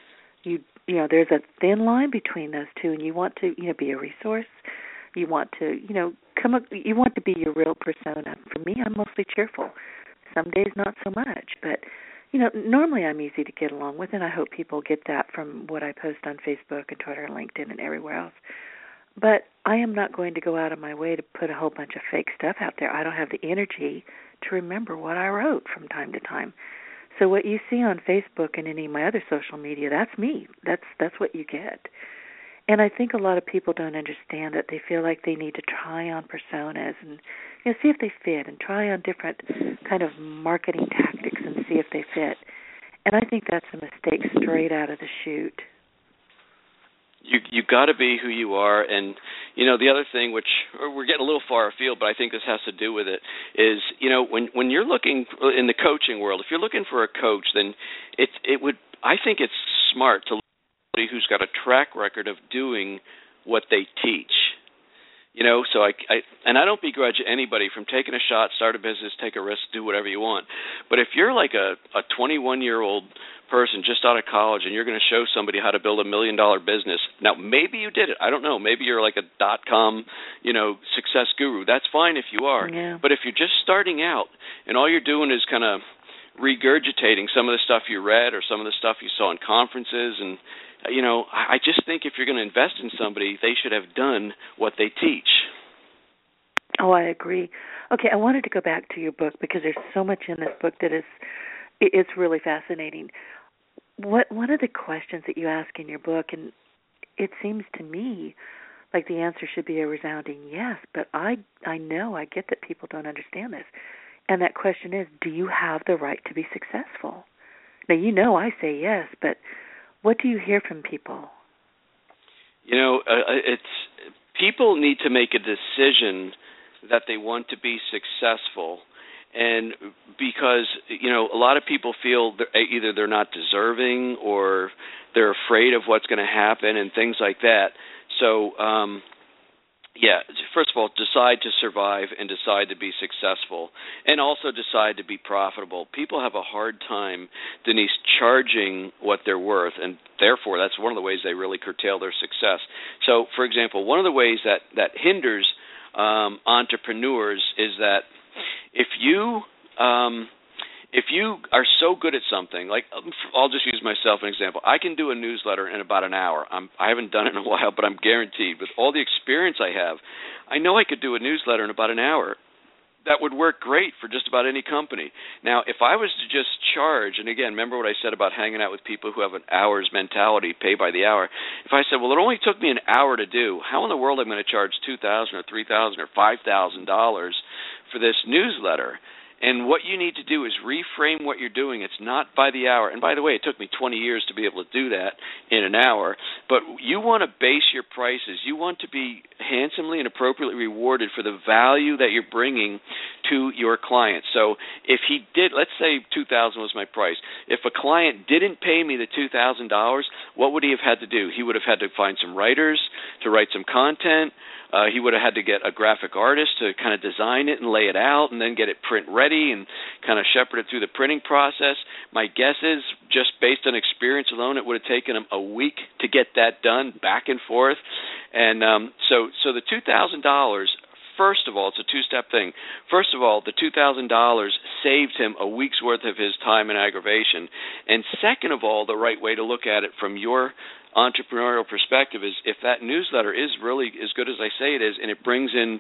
Speaker 2: There's a thin line between those two, and you want to, be a resource. You want to, you want to be your real persona. For me, I'm mostly cheerful. Some days not so much, but, normally I'm easy to get along with, and I hope people get that from what I post on Facebook and Twitter and LinkedIn and everywhere else. But I am not going to go out of my way to put a whole bunch of fake stuff out there. I don't have the energy to remember what I wrote from time to time. So what you see on Facebook and any of my other social media, that's me. That's what you get. And I think a lot of people don't understand that. They feel like they need to try on personas and see if they fit, and try on different kind of marketing tactics and see if they fit. And I think that's a mistake straight out of the chute.
Speaker 3: You got to be who you are, and the other thing, which we're getting a little far afield, but I think this has to do with it, is when you're looking in the coaching world, if you're looking for a coach, then I think it's smart to look at somebody who's got a track record of doing what they teach. So I don't begrudge anybody from taking a shot, start a business, take a risk, do whatever you want. But if you're like a 21-year-old person just out of college and you're going to show somebody how to build $1 million business, now maybe you did it. I don't know. Maybe you're like a .com, success guru. That's fine if you are.
Speaker 2: Yeah.
Speaker 3: But if you're just starting out and all you're doing is kind of regurgitating some of the stuff you read or some of the stuff you saw in conferences. And, I just think if you're going to invest in somebody, they should have done what they teach.
Speaker 2: Oh, I agree. Okay, I wanted to go back to your book because there's so much in this book that it's really fascinating. One of the questions that you ask in your book, and it seems to me like the answer should be a resounding yes, but I get that people don't understand this. And that question is, do you have the right to be successful? Now, I say yes, but what do you hear from people?
Speaker 3: It's people need to make a decision that they want to be successful. And because, a lot of people feel either they're not deserving or they're afraid of what's going to happen and things like that. So, first of all, decide to survive and decide to be successful, and also decide to be profitable. People have a hard time, Denise, charging what they're worth, and therefore that's one of the ways they really curtail their success. So, for example, one of the ways that hinders entrepreneurs is that if you are so good at something, like I'll just use myself as an example. I can do a newsletter in about an hour. I haven't done it in a while, but I'm guaranteed with all the experience I have, I know I could do a newsletter in about an hour. That would work great for just about any company. Now, if I was to just charge, and again, remember what I said about hanging out with people who have an hour's mentality, pay by the hour. If I said, well, it only took me an hour to do, how in the world am I going to charge $2,000 or $3,000 or $5,000 for this newsletter? And what you need to do is reframe what you're doing. It's not by the hour. And by the way, it took me 20 years to be able to do that in an hour. But you want to base your prices. You want to be handsomely and appropriately rewarded for the value that you're bringing to your client. So if he did, let's say $2,000 was my price. If a client didn't pay me the $2,000, what would he have had to do? He would have had to find some writers to write some content. He would have had to get a graphic artist to kind of design it and lay it out and then get it print ready and kind of shepherd it through the printing process. My guess is, just based on experience alone, it would have taken him a week to get that done, back and forth. And so the $2,000, first of all, it's a two-step thing. First of all, the $2,000 saved him a week's worth of his time and aggravation. And second of all, the right way to look at it from your entrepreneurial perspective is, if that newsletter is really as good as I say it is, and it brings in,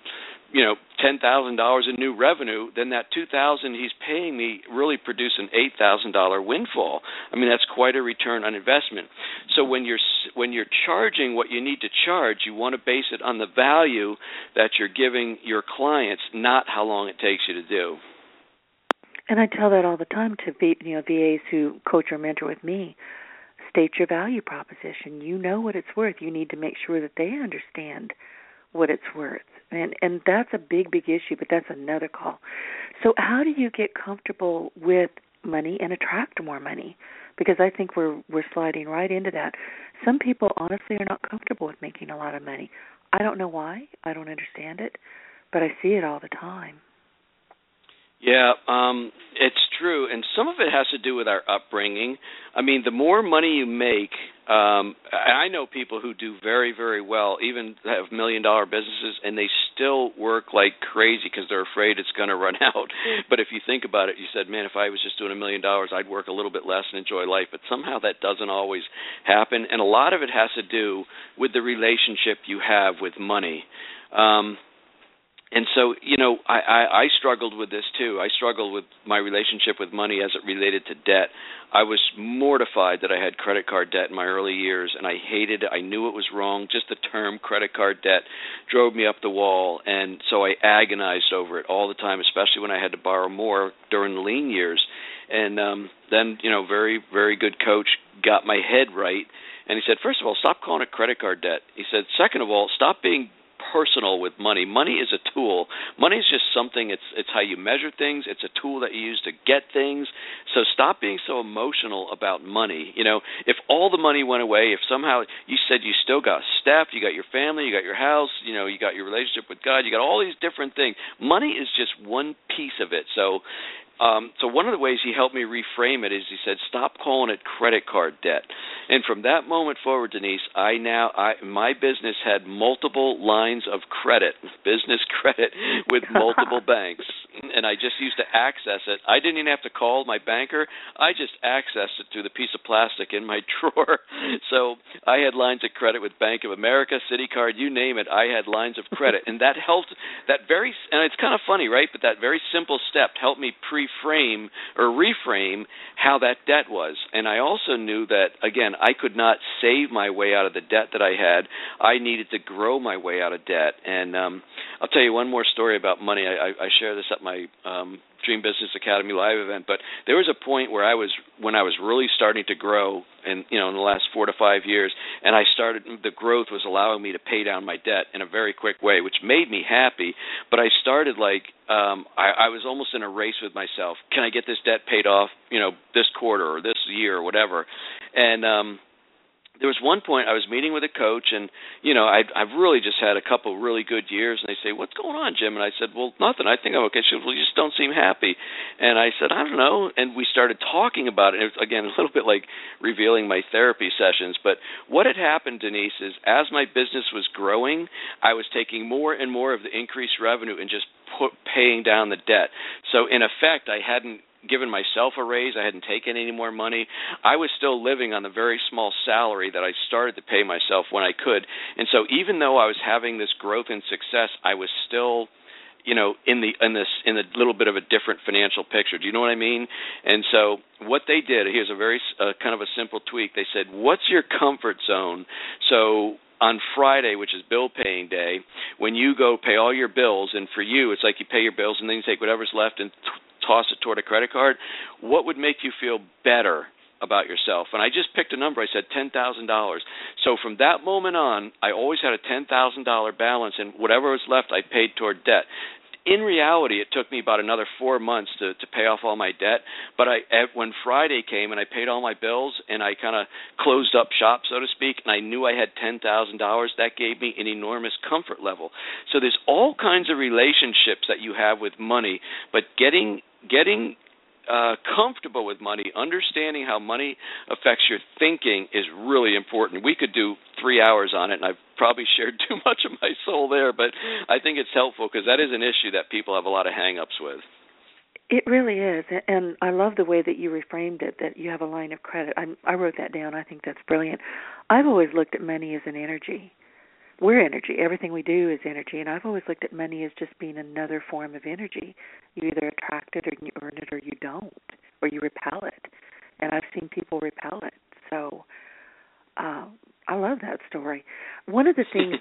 Speaker 3: $10,000 in new revenue, then that $2,000 he's paying me really produced an $8,000 windfall. I mean, that's quite a return on investment. So when you're charging what you need to charge, you want to base it on the value that you're giving your clients, not how long it takes you to do.
Speaker 2: And I tell that all the time to VAs who coach or mentor with me. State your value proposition. You know what it's worth. You need to make sure that they understand what it's worth. And that's a big, big issue, but that's another call. So how do you get comfortable with money and attract more money? Because I think we're sliding right into that. Some people honestly are not comfortable with making a lot of money. I don't know why. I don't understand it, but I see it all the time.
Speaker 3: Yeah, it's true, and some of it has to do with our upbringing. I mean, the more money you make, I know people who do very, very well, even have $1 million businesses, and they still work like crazy because they're afraid it's going to run out. But if you think about it, you said, man, if I was just doing $1 million, I'd work a little bit less and enjoy life. But somehow that doesn't always happen, and a lot of it has to do with the relationship you have with money. And so, I struggled with this too. I struggled with my relationship with money as it related to debt. I was mortified that I had credit card debt in my early years, and I hated it. I knew it was wrong. Just the term credit card debt drove me up the wall, and so I agonized over it all the time, especially when I had to borrow more during the lean years. And then, very, very good coach got my head right, and he said, first of all, stop calling it credit card debt. He said, second of all, stop being personal with money. Money is a tool. Money is just something. It's how you measure things. It's a tool that you use to get things. So stop being so emotional about money. If all the money went away, if somehow you said you still got Steph, you got your family, you got your house, you got your relationship with God, you got all these different things. Money is just one piece of it. So one of the ways he helped me reframe it is he said, stop calling it credit card debt. And from that moment forward, Denise, my business had multiple lines of credit, business credit with multiple banks. button, and I just used to access it. I didn't even have to call my banker. I just accessed it through the piece of plastic in my drawer. So I had lines of credit with Bank of America, CitiCard, you name it. I had lines of credit, and that helped. And it's kind of funny, right? But that very simple step helped me pre-frame or reframe how that debt was. And I also knew that, again, I could not save my way out of the debt that I had. I needed to grow my way out of debt. And I'll tell you one more story about money. I share this at my Dream Business Academy live event, but there was a point where when I was really starting to grow, in the last 4 to 5 years, and the growth was allowing me to pay down my debt in a very quick way, which made me happy. But I started I was almost in a race with myself. Can I get this debt paid off, this quarter or this year or whatever? And there was one point I was meeting with a coach, and I've really just had a couple really good years. And they say, "What's going on, Jim?" And I said, "Well, nothing. I think I'm okay." She said, "Well, you just don't seem happy." And I said, "I don't know." And we started talking about it. It was, again, a little bit like revealing my therapy sessions. But what had happened, Denise, is as my business was growing, I was taking more and more of the increased revenue and just paying down the debt. So in effect, I hadn't given myself a raise. I hadn't taken any more money. I was still living on the very small salary that I started to pay myself when I could. And so even though I was having this growth and success, I was still in a little bit of a different financial picture. Do you know what I mean? And so what they did, here's a very kind of a simple tweak. They said, "What's your comfort zone?" So on Friday, which is bill paying day, when you go pay all your bills, and for you, it's like you pay your bills and then you take whatever's left and toss it toward a credit card, what would make you feel better about yourself? And I just picked a number. I said $10,000. So from that moment on, I always had a $10,000 balance, and whatever was left, I paid toward debt. In reality, it took me about another 4 months to pay off all my debt. But when Friday came and I paid all my bills and I kind of closed up shop, so to speak, and I knew I had $10,000, that gave me an enormous comfort level. So there's all kinds of relationships that you have with money, but getting comfortable with money, understanding how money affects your thinking is really important. We could do 3 hours on it, and I've probably shared too much of my soul there, but I think it's helpful because that is an issue that people have a lot of hang-ups with.
Speaker 2: It really is, and I love the way that you reframed it, that you have a line of credit. I wrote that down. I think that's brilliant. I've always looked at money as an energy. We're energy. Everything we do is energy, and I've always looked at money as just being another form of energy. You either attract it or you earn it or you don't, or you repel it. And I've seen people repel it. So I love that story. One of the things,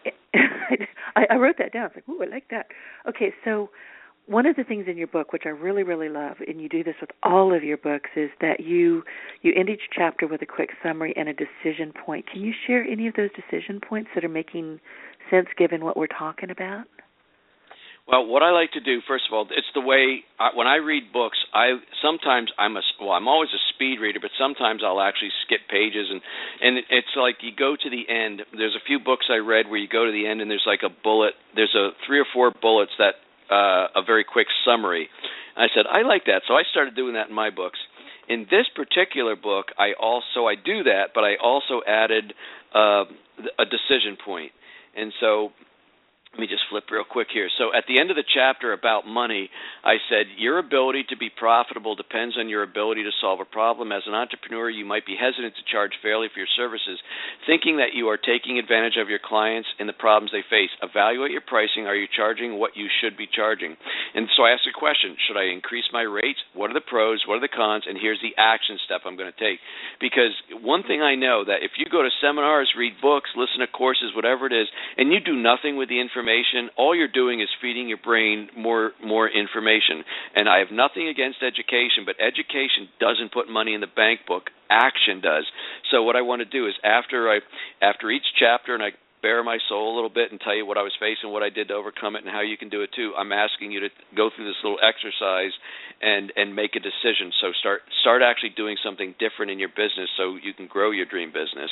Speaker 2: I wrote that down. It's like, ooh, I like that. Okay, so one of the things in your book, which I really, really love, and you do this with all of your books, is that you end each chapter with a quick summary and a decision point. Can you share any of those decision points that are making sense given what we're talking about?
Speaker 3: Well, what I like to do, first of all, it's the way when I read books. I'm always a speed reader, but sometimes I'll actually skip pages, and it's like you go to the end. There's a few books I read where you go to the end and there's like a bullet. There's 3 or 4 bullets that a very quick summary. And I said I like that, so I started doing that in my books. In this particular book, I do that, but I also added a decision point, and so. Let me just flip real quick here. So at the end of the chapter about money, I said, your ability to be profitable depends on your ability to solve a problem. As an entrepreneur, you might be hesitant to charge fairly for your services, thinking that you are taking advantage of your clients and the problems they face. Evaluate your pricing. Are you charging what you should be charging? And so I asked the question, should I increase my rates? What are the pros? What are the cons? And here's the action step I'm going to take. Because one thing I know, that if you go to seminars, read books, listen to courses, whatever it is, and you do nothing with the information, all you're doing is feeding your brain more information. And I have nothing against education, but education doesn't put money in the bank book. Action does. So what I want to do is after each chapter, and I bare my soul a little bit and tell you what I was facing, what I did to overcome it, and how you can do it too, I'm asking you to go through this little exercise and make a decision. So start actually doing something different in your business so you can grow your dream business.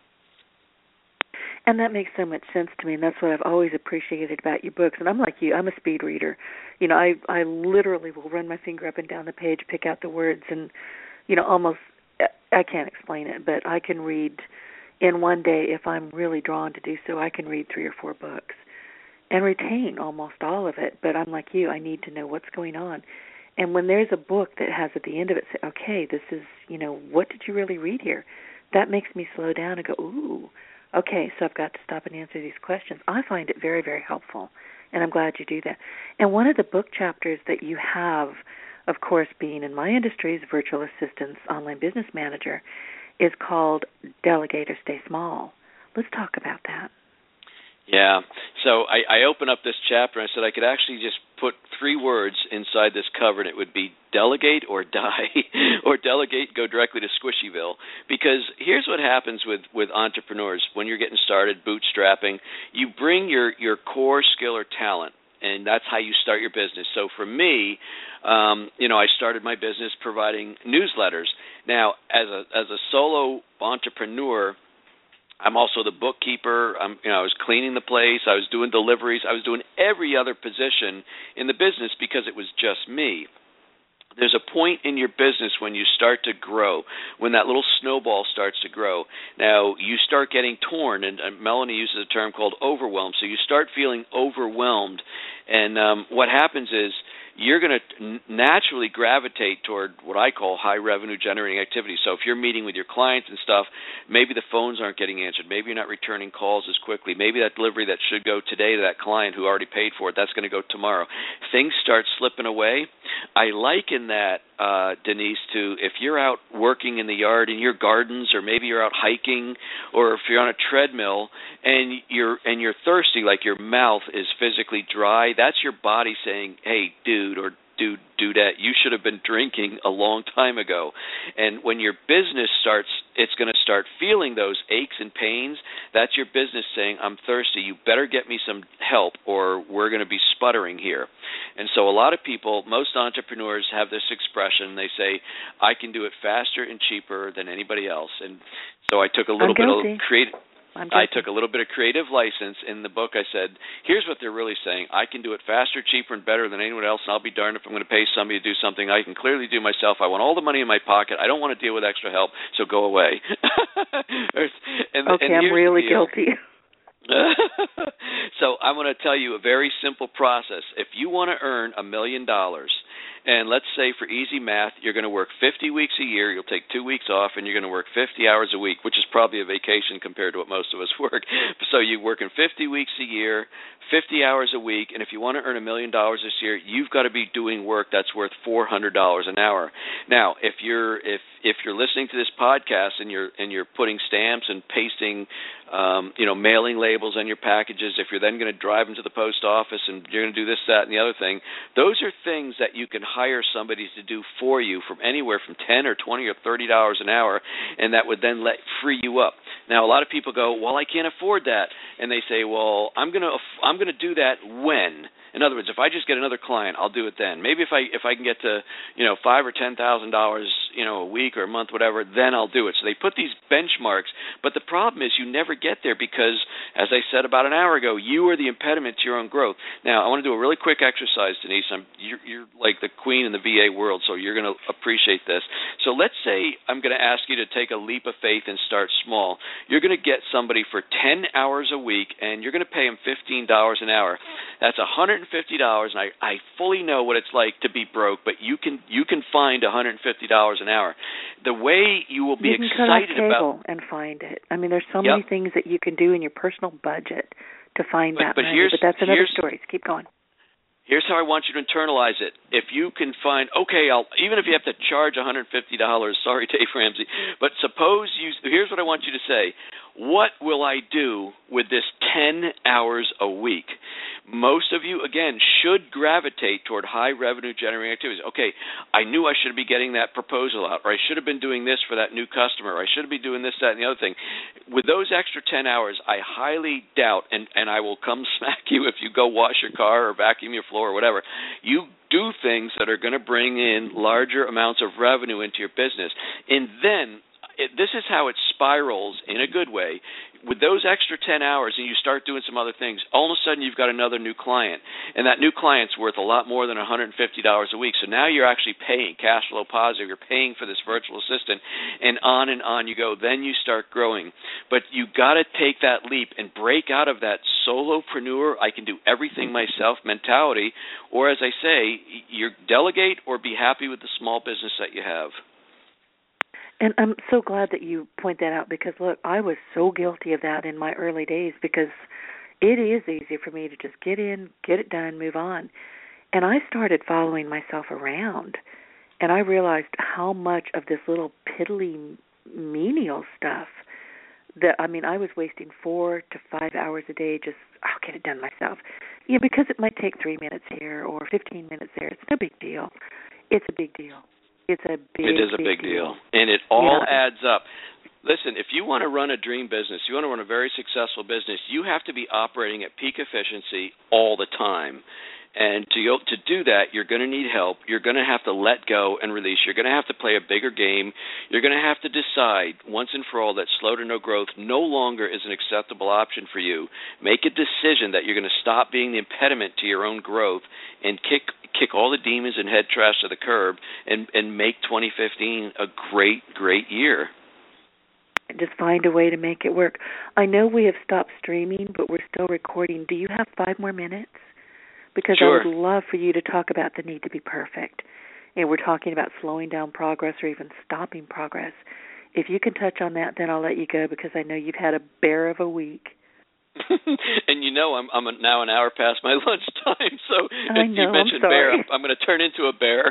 Speaker 2: And that makes so much sense to me, and that's what I've always appreciated about your books. And I'm like you, I'm a speed reader. I literally will run my finger up and down the page, pick out the words, and, almost, I can't explain it, but I can read in one day, if I'm really drawn to do so, I can read 3 or 4 books. and retain almost all of it. But I'm like you, I need to know what's going on. And when there's a book that has at the end of it, say, okay, this is, what did you really read here? That makes me slow down and go, ooh, okay, so I've got to stop and answer these questions. I find it very, very helpful, and I'm glad you do that. And one of the book chapters that you have, of course, being in my industry as virtual assistants, online business manager, is called Delegate or Stay Small. Let's talk about that.
Speaker 3: Yeah. So I open up this chapter and I said I could actually just put 3 words inside this cover, and it would be delegate or die, or delegate, go directly to Squishyville. Because here's what happens with entrepreneurs when you're getting started, bootstrapping. You bring your core skill or talent, and that's how you start your business. So for me, I started my business providing newsletters. Now, as a solo entrepreneur, I'm also the bookkeeper. I was cleaning the place. I was doing deliveries. I was doing every other position in the business because it was just me. There's a point in your business when you start to grow, when that little snowball starts to grow. Now, you start getting torn, and Melanie uses a term called overwhelmed. So you start feeling overwhelmed, and what happens is you're going to naturally gravitate toward what I call high revenue generating activities. So if you're meeting with your clients and stuff, maybe the phones aren't getting answered. Maybe you're not returning calls as quickly. Maybe that delivery that should go today to that client who already paid for it, that's going to go tomorrow. Things start slipping away. I liken that, Denise, to if you're out working in the yard in your gardens, or maybe you're out hiking, or if you're on a treadmill and you're thirsty, like your mouth is physically dry, that's your body saying, hey, dude, or dudette, you should have been drinking a long time ago. And when your business starts, it's going to start feeling those aches and pains. That's your business saying, I'm thirsty. You better get me some help, or we're going to be sputtering here. And so a lot of people, most entrepreneurs have this expression. They say, I can do it faster and cheaper than anybody else. And so I took a little bit of creative license in the book. I said, here's what they're really saying. I can do it faster, cheaper, and better than anyone else, and I'll be darned if I'm going to pay somebody to do something I can clearly do myself. I want all the money in my pocket. I don't want to deal with extra help, so go away.
Speaker 2: I'm really guilty.
Speaker 3: So I'm going to tell you a very simple process. If you want to earn $1 million, and let's say for easy math, you're going to work 50 weeks a year, you'll take 2 weeks off, and you're going to work 50 hours a week, which is probably a vacation compared to what most of us work. So you're working 50 weeks a year, 50 hours a week, and if you want to earn $1 million this year, you've got to be doing work that's worth $400 an hour. Now, if you're listening to this podcast and you're putting stamps and pasting mailing labels on your packages, if you're then going to drive them to the post office and you're going to do this, that, and the other thing, those are things that you can hire somebody to do for you from anywhere from $10 or $20 or $30 an hour, and that would then free you up. Now, a lot of people go, well, I can't afford that, and they say, well, I'm going to do that when. In other words, if I just get another client, I'll do it then. Maybe if I can get to $5,000 or $10,000 a week or a month, whatever, then I'll do it. So they put these benchmarks, but the problem is you never get there because, as I said about an hour ago, you are the impediment to your own growth. Now, I want to do a really quick exercise, Denise. You're like the queen in the VA world, so you're going to appreciate this. So let's say I'm going to ask you to take a leap of faith and start small. You're going to get somebody for 10 hours a week, and you're going to pay them $15 an hour. That's $150, and I fully know what it's like to be broke, but you can find $150 an hour. The way you will be excited about
Speaker 2: and find it. I mean, there's so many things that you can do in your personal budget to find that money, but that's another story. Keep going.
Speaker 3: Here's how I want you to internalize it. If you can find, even if you have to charge $150, sorry, Dave Ramsey, but here's what I want you to say. What will I do with this 10 hours a week? Most of you, again, should gravitate toward high revenue generating activities. Okay, I knew I should be getting that proposal out, or I should have been doing this for that new customer, or I should be doing this, that, and the other thing. With those extra 10 hours, I highly doubt, and I will come smack you if you go wash your car or vacuum your floor or whatever, you do things that are going to bring in larger amounts of revenue into your business. And then this is how it spirals in a good way. With those extra 10 hours and you start doing some other things, all of a sudden you've got another new client, and that new client's worth a lot more than $150 a week. So now you're actually paying cash flow positive. You're paying for this virtual assistant, and on you go. Then you start growing. But you got to take that leap and break out of that solopreneur, I can do everything myself mentality, or as I say, you delegate or be happy with the small business that you have.
Speaker 2: And I'm so glad that you point that out because, look, I was so guilty of that in my early days because it is easy for me to just get in, get it done, move on. And I started following myself around, and I realized how much of this little piddly menial stuff that, I mean, I was wasting 4 to 5 hours a day just, I'll get it done myself. Yeah, because it might take 3 minutes here or 15 minutes there. It's no big deal. It's a big deal. It is a big deal. And it all adds up. Listen, if you want to run a dream business, you want to run a very successful business, you have to be operating at peak efficiency all the time. And to do that, you're going to need help. You're going to have to let go and release. You're going to have to play a bigger game. You're going to have to decide once and for all that slow to no growth no longer is an acceptable option for you. Make a decision that you're going to stop being the impediment to your own growth and kick all the demons and head trash to the curb and make 2015 a great, great year. Just find a way to make it work. I know we have stopped streaming, but we're still recording. Do you have 5 more minutes? Because
Speaker 3: sure.
Speaker 2: I would love for you to talk about the need to be perfect. And we're talking about slowing down progress or even stopping progress. If you can touch on that, then I'll let you go because I know you've had a bear of a week.
Speaker 3: And you know I'm now an hour past my lunchtime, so
Speaker 2: I know,
Speaker 3: you mentioned bear, I'm going to turn into a bear.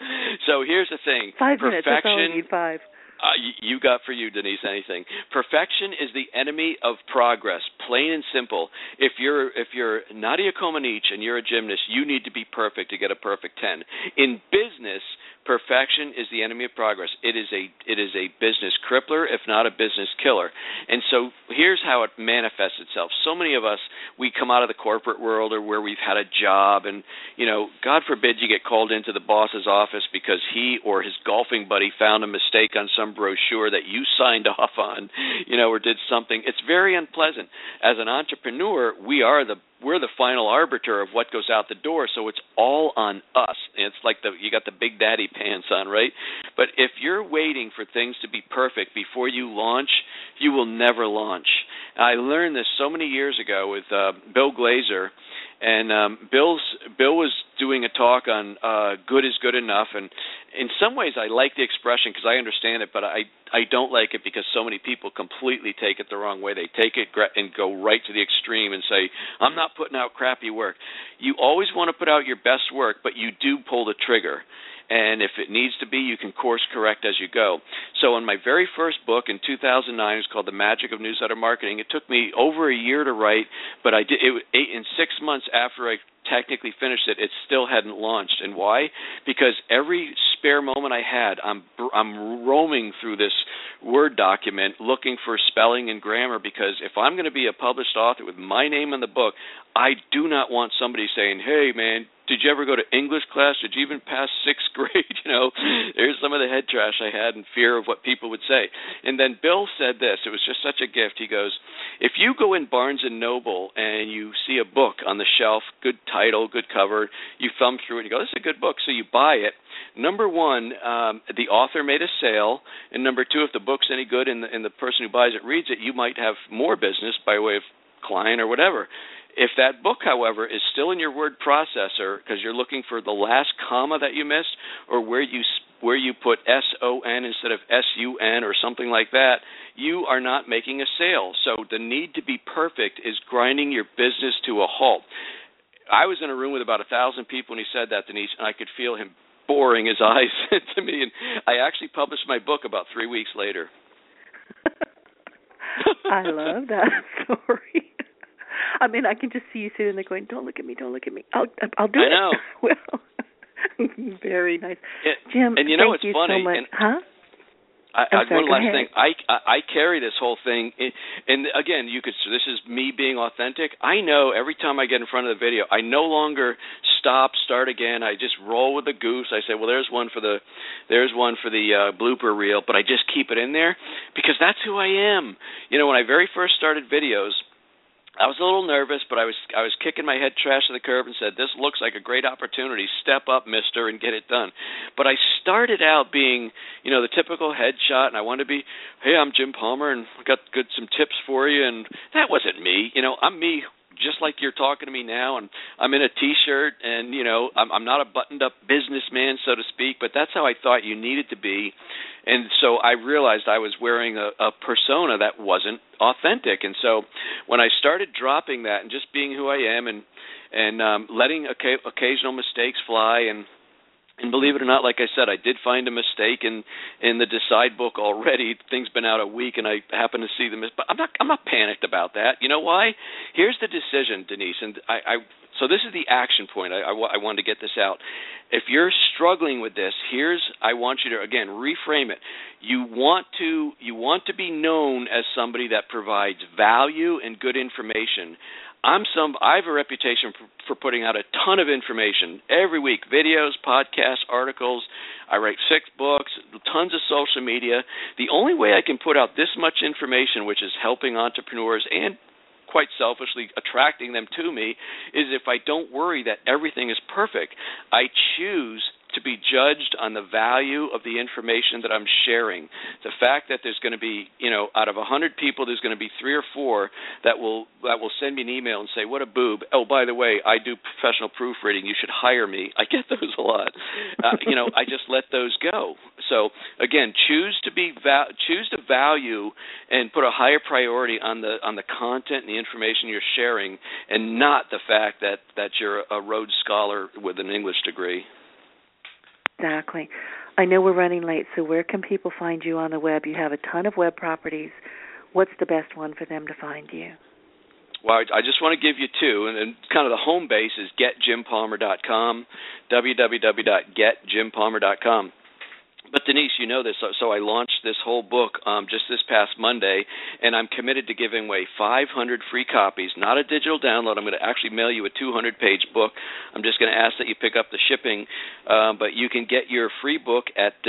Speaker 3: So here's the thing.
Speaker 2: 5 minutes, that's all I need, 5.
Speaker 3: You got for you, Denise, anything. Perfection is the enemy of progress, plain and simple. If you're Nadia Comaneci and you're a gymnast, you need to be perfect to get a perfect 10. In business, perfection is the enemy of progress. It is a business crippler, if not a business killer. And so here's how it manifests itself. So many of us, we come out of the corporate world or where we've had a job and, God forbid you get called into the boss's office because he or his golfing buddy found a mistake on some brochure that you signed off on, or did something. It's very unpleasant. As an entrepreneur, we're the final arbiter of what goes out the door, so it's all on us. It's like you got the Big Daddy pants on, right? But if you're waiting for things to be perfect before you launch, you will never launch. I learned this so many years ago with Bill Glazer, and Bill was doing a talk on good is good enough, and in some ways I like the expression because I understand it, but I don't like it because so many people completely take it the wrong way. They take it and go right to the extreme and say, I'm not putting out crappy work. You always want to put out your best work, but you do pull the trigger. And if it needs to be, you can course correct as you go. So in my very first book in 2009, it was called The Magic of Newsletter Marketing. It took me over a year to write, but I did it in 6 months after I technically finished it. It still hadn't launched. And why? Because every spare moment I had, I'm roaming through this Word document looking for spelling and grammar, because if I'm going to be a published author with my name in the book, I do not want somebody saying, hey, man, did you ever go to English class? Did you even pass 6th grade? There's some of the head trash I had in fear of what people would say. And then Bill said this. It was just such a gift. He goes, if you go in Barnes & Noble and you see a book on the shelf, good title, good cover, you thumb through it and you go, this is a good book, so you buy it. Number one, the author made a sale, and number two, if the book's any good and the person who buys it reads it, you might have more business by way of client or whatever. If that book, however, is still in your word processor because you're looking for the last comma that you missed, or where you put S-O-N instead of S-U-N or something like that, you are not making a sale. So the need to be perfect is grinding your business to a halt. I was in a room with about 1,000 people when he said that, Denise, and I could feel him boring his eyes into me. And I actually published my book about 3 weeks later.
Speaker 2: I love that story. I mean, I can just see you sitting there going, don't look at me, don't look at me. I'll do it.
Speaker 3: I know.
Speaker 2: Well, very nice. Jim,
Speaker 3: and
Speaker 2: thank
Speaker 3: it's
Speaker 2: you
Speaker 3: funny.
Speaker 2: so much.
Speaker 3: And one last thing. I carry this whole thing, and again, this is me being authentic. I know every time I get in front of the video, I no longer stop, start again. I just roll with the goose. I say, well, there's one for the blooper reel, but I just keep it in there because that's who I am. You know, when I very first started videos, I was a little nervous, but I was kicking my head trash to the curb and said, this looks like a great opportunity. Step up, mister, and get it done. But I started out being, you know, the typical headshot, and I wanted to be, hey, I'm Jim Palmer, and I got some tips for you, and that wasn't me. You know, I'm me just like you're talking to me now, and I'm in a T-shirt, and, you know, I'm not a buttoned-up businessman, so to speak, but that's how I thought you needed to be. And so I realized I was wearing a persona that wasn't authentic. And so when I started dropping that and just being who I am and letting occasional mistakes fly, and believe it or not, like I said, I did find a mistake in the Decide book already. Thing's been out a week, and I happen to see but I'm not panicked about that. You know why? Here's the decision, Denise, and so this is the action point. I wanted to get this out. If you're struggling with this, I want you to, again, reframe it. You want to be known as somebody that provides value and good information. I have a reputation for putting out a ton of information every week, videos, podcasts, articles. I write 6 books, tons of social media. The only way I can put out this much information, which is helping entrepreneurs and quite selfishly attracting them to me, is if I don't worry that everything is perfect. I choose to be judged on the value of the information that I'm sharing. The fact that there's going to be, you know, out of 100 people, there's going to be 3 or 4 that will send me an email and say, what a boob. Oh, by the way, I do professional proofreading. You should hire me. I get those a lot. You know, I just let those go. So, again, choose to value and put a higher priority on the content and the information you're sharing, and not the fact that you're a Rhodes Scholar with an English degree.
Speaker 2: Exactly. I know we're running late, so where can people find you on the web? You have a ton of web properties. What's the best one for them to find you?
Speaker 3: Well, I just want to give you 2, and kind of the home base is getjimpalmer.com, www.getjimpalmer.com. But, Denise, you know this, so I launched this whole book just this past Monday, and I'm committed to giving away 500 free copies, not a digital download. I'm going to actually mail you a 200-page book. I'm just going to ask that you pick up the shipping, but you can get your free book at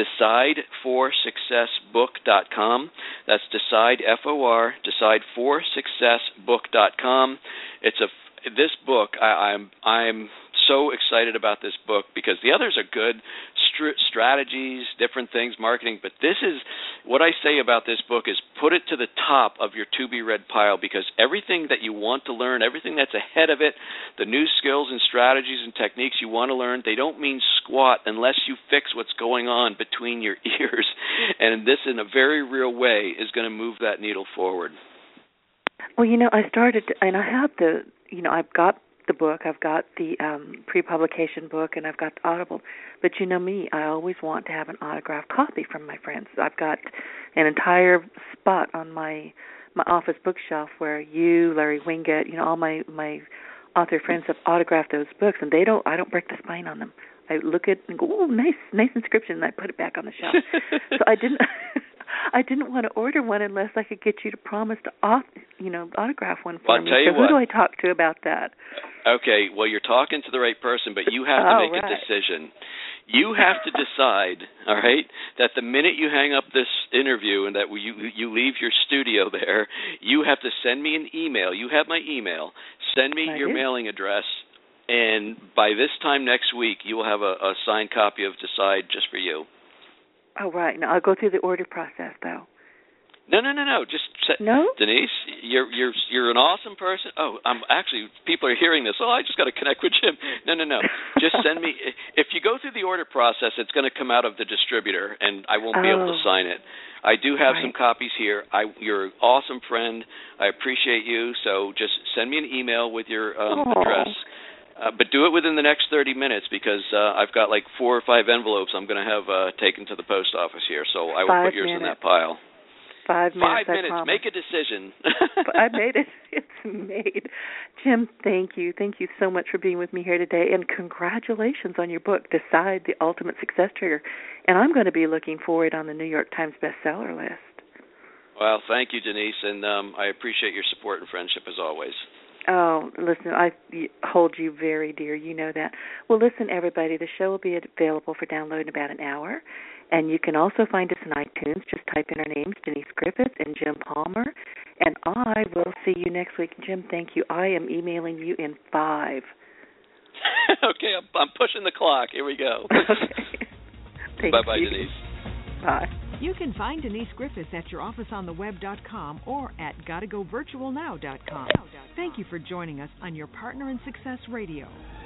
Speaker 3: decideforsuccessbook.com. That's Decide, F-O-R, decideforsuccessbook.com. This book, I'm so excited about this book because the others are good, strategies, different things, marketing, but this is, what I say about this book is put it to the top of your to-be-read pile, because everything that you want to learn, everything that's ahead of it, the new skills and strategies and techniques you want to learn, they don't mean squat unless you fix what's going on between your ears, and this in a very real way is going to move that needle forward.
Speaker 2: Well, you know, I started, and I have I've got the book, I've got the pre-publication book, and I've got the Audible. But you know me, I always want to have an autographed copy from my friends. I've got an entire spot on my office bookshelf where you, Larry Winget, you know, all my author friends have autographed those books, and I don't break the spine on them. I look at it and go, oh, nice inscription, and I put it back on the shelf. So I didn't want to order one unless I could get you to promise to autograph one for me. So who do I talk to about that?
Speaker 3: Okay, well, you're talking to the right person, but you have to make a decision. You have to decide, all right, that the minute you hang up this interview and that you leave your studio there, you have to send me an email. You have my email. Send me your mailing address, and by this time next week, you will have a signed copy of Decide just for you.
Speaker 2: Oh, right. Now, I'll go through the order process, though.
Speaker 3: No.
Speaker 2: No?
Speaker 3: Denise, you're an awesome person. Oh, people are hearing this. Oh, I just got to connect with Jim. No. Just send me. If you go through the order process, it's going to come out of the distributor, and I won't be able to sign it. I do have some copies here. You're an awesome friend. I appreciate you. So just send me an email with your address. But do it within the next 30 minutes because I've got like 4 or 5 envelopes I'm going to have taken to the post office here. So I will put yours in that pile.
Speaker 2: 5 minutes.
Speaker 3: 5 minutes. Make a decision.
Speaker 2: I made it. It's made. Jim, thank you. Thank you so much for being with me here today. And congratulations on your book, Decide, the Ultimate Success Trigger. And I'm going to be looking for it on the New York Times bestseller list.
Speaker 3: Well, thank you, Denise. And I appreciate your support and friendship as always.
Speaker 2: Oh, listen, I hold you very dear. You know that. Well, listen, everybody, the show will be available for download in about an hour. And you can also find us on iTunes. Just type in our names, Denise Griffiths and Jim Palmer. And I will see you next week. Jim, thank you. I am emailing you in 5.
Speaker 3: Okay, I'm pushing the clock. Here we go.
Speaker 2: Okay.
Speaker 3: Bye-bye, Denise.
Speaker 2: Bye.
Speaker 1: You can find Denise Griffiths at yourofficeontheweb.com or at gottagovirtualnow.com. Thank you for joining us on Your Partner in Success Radio.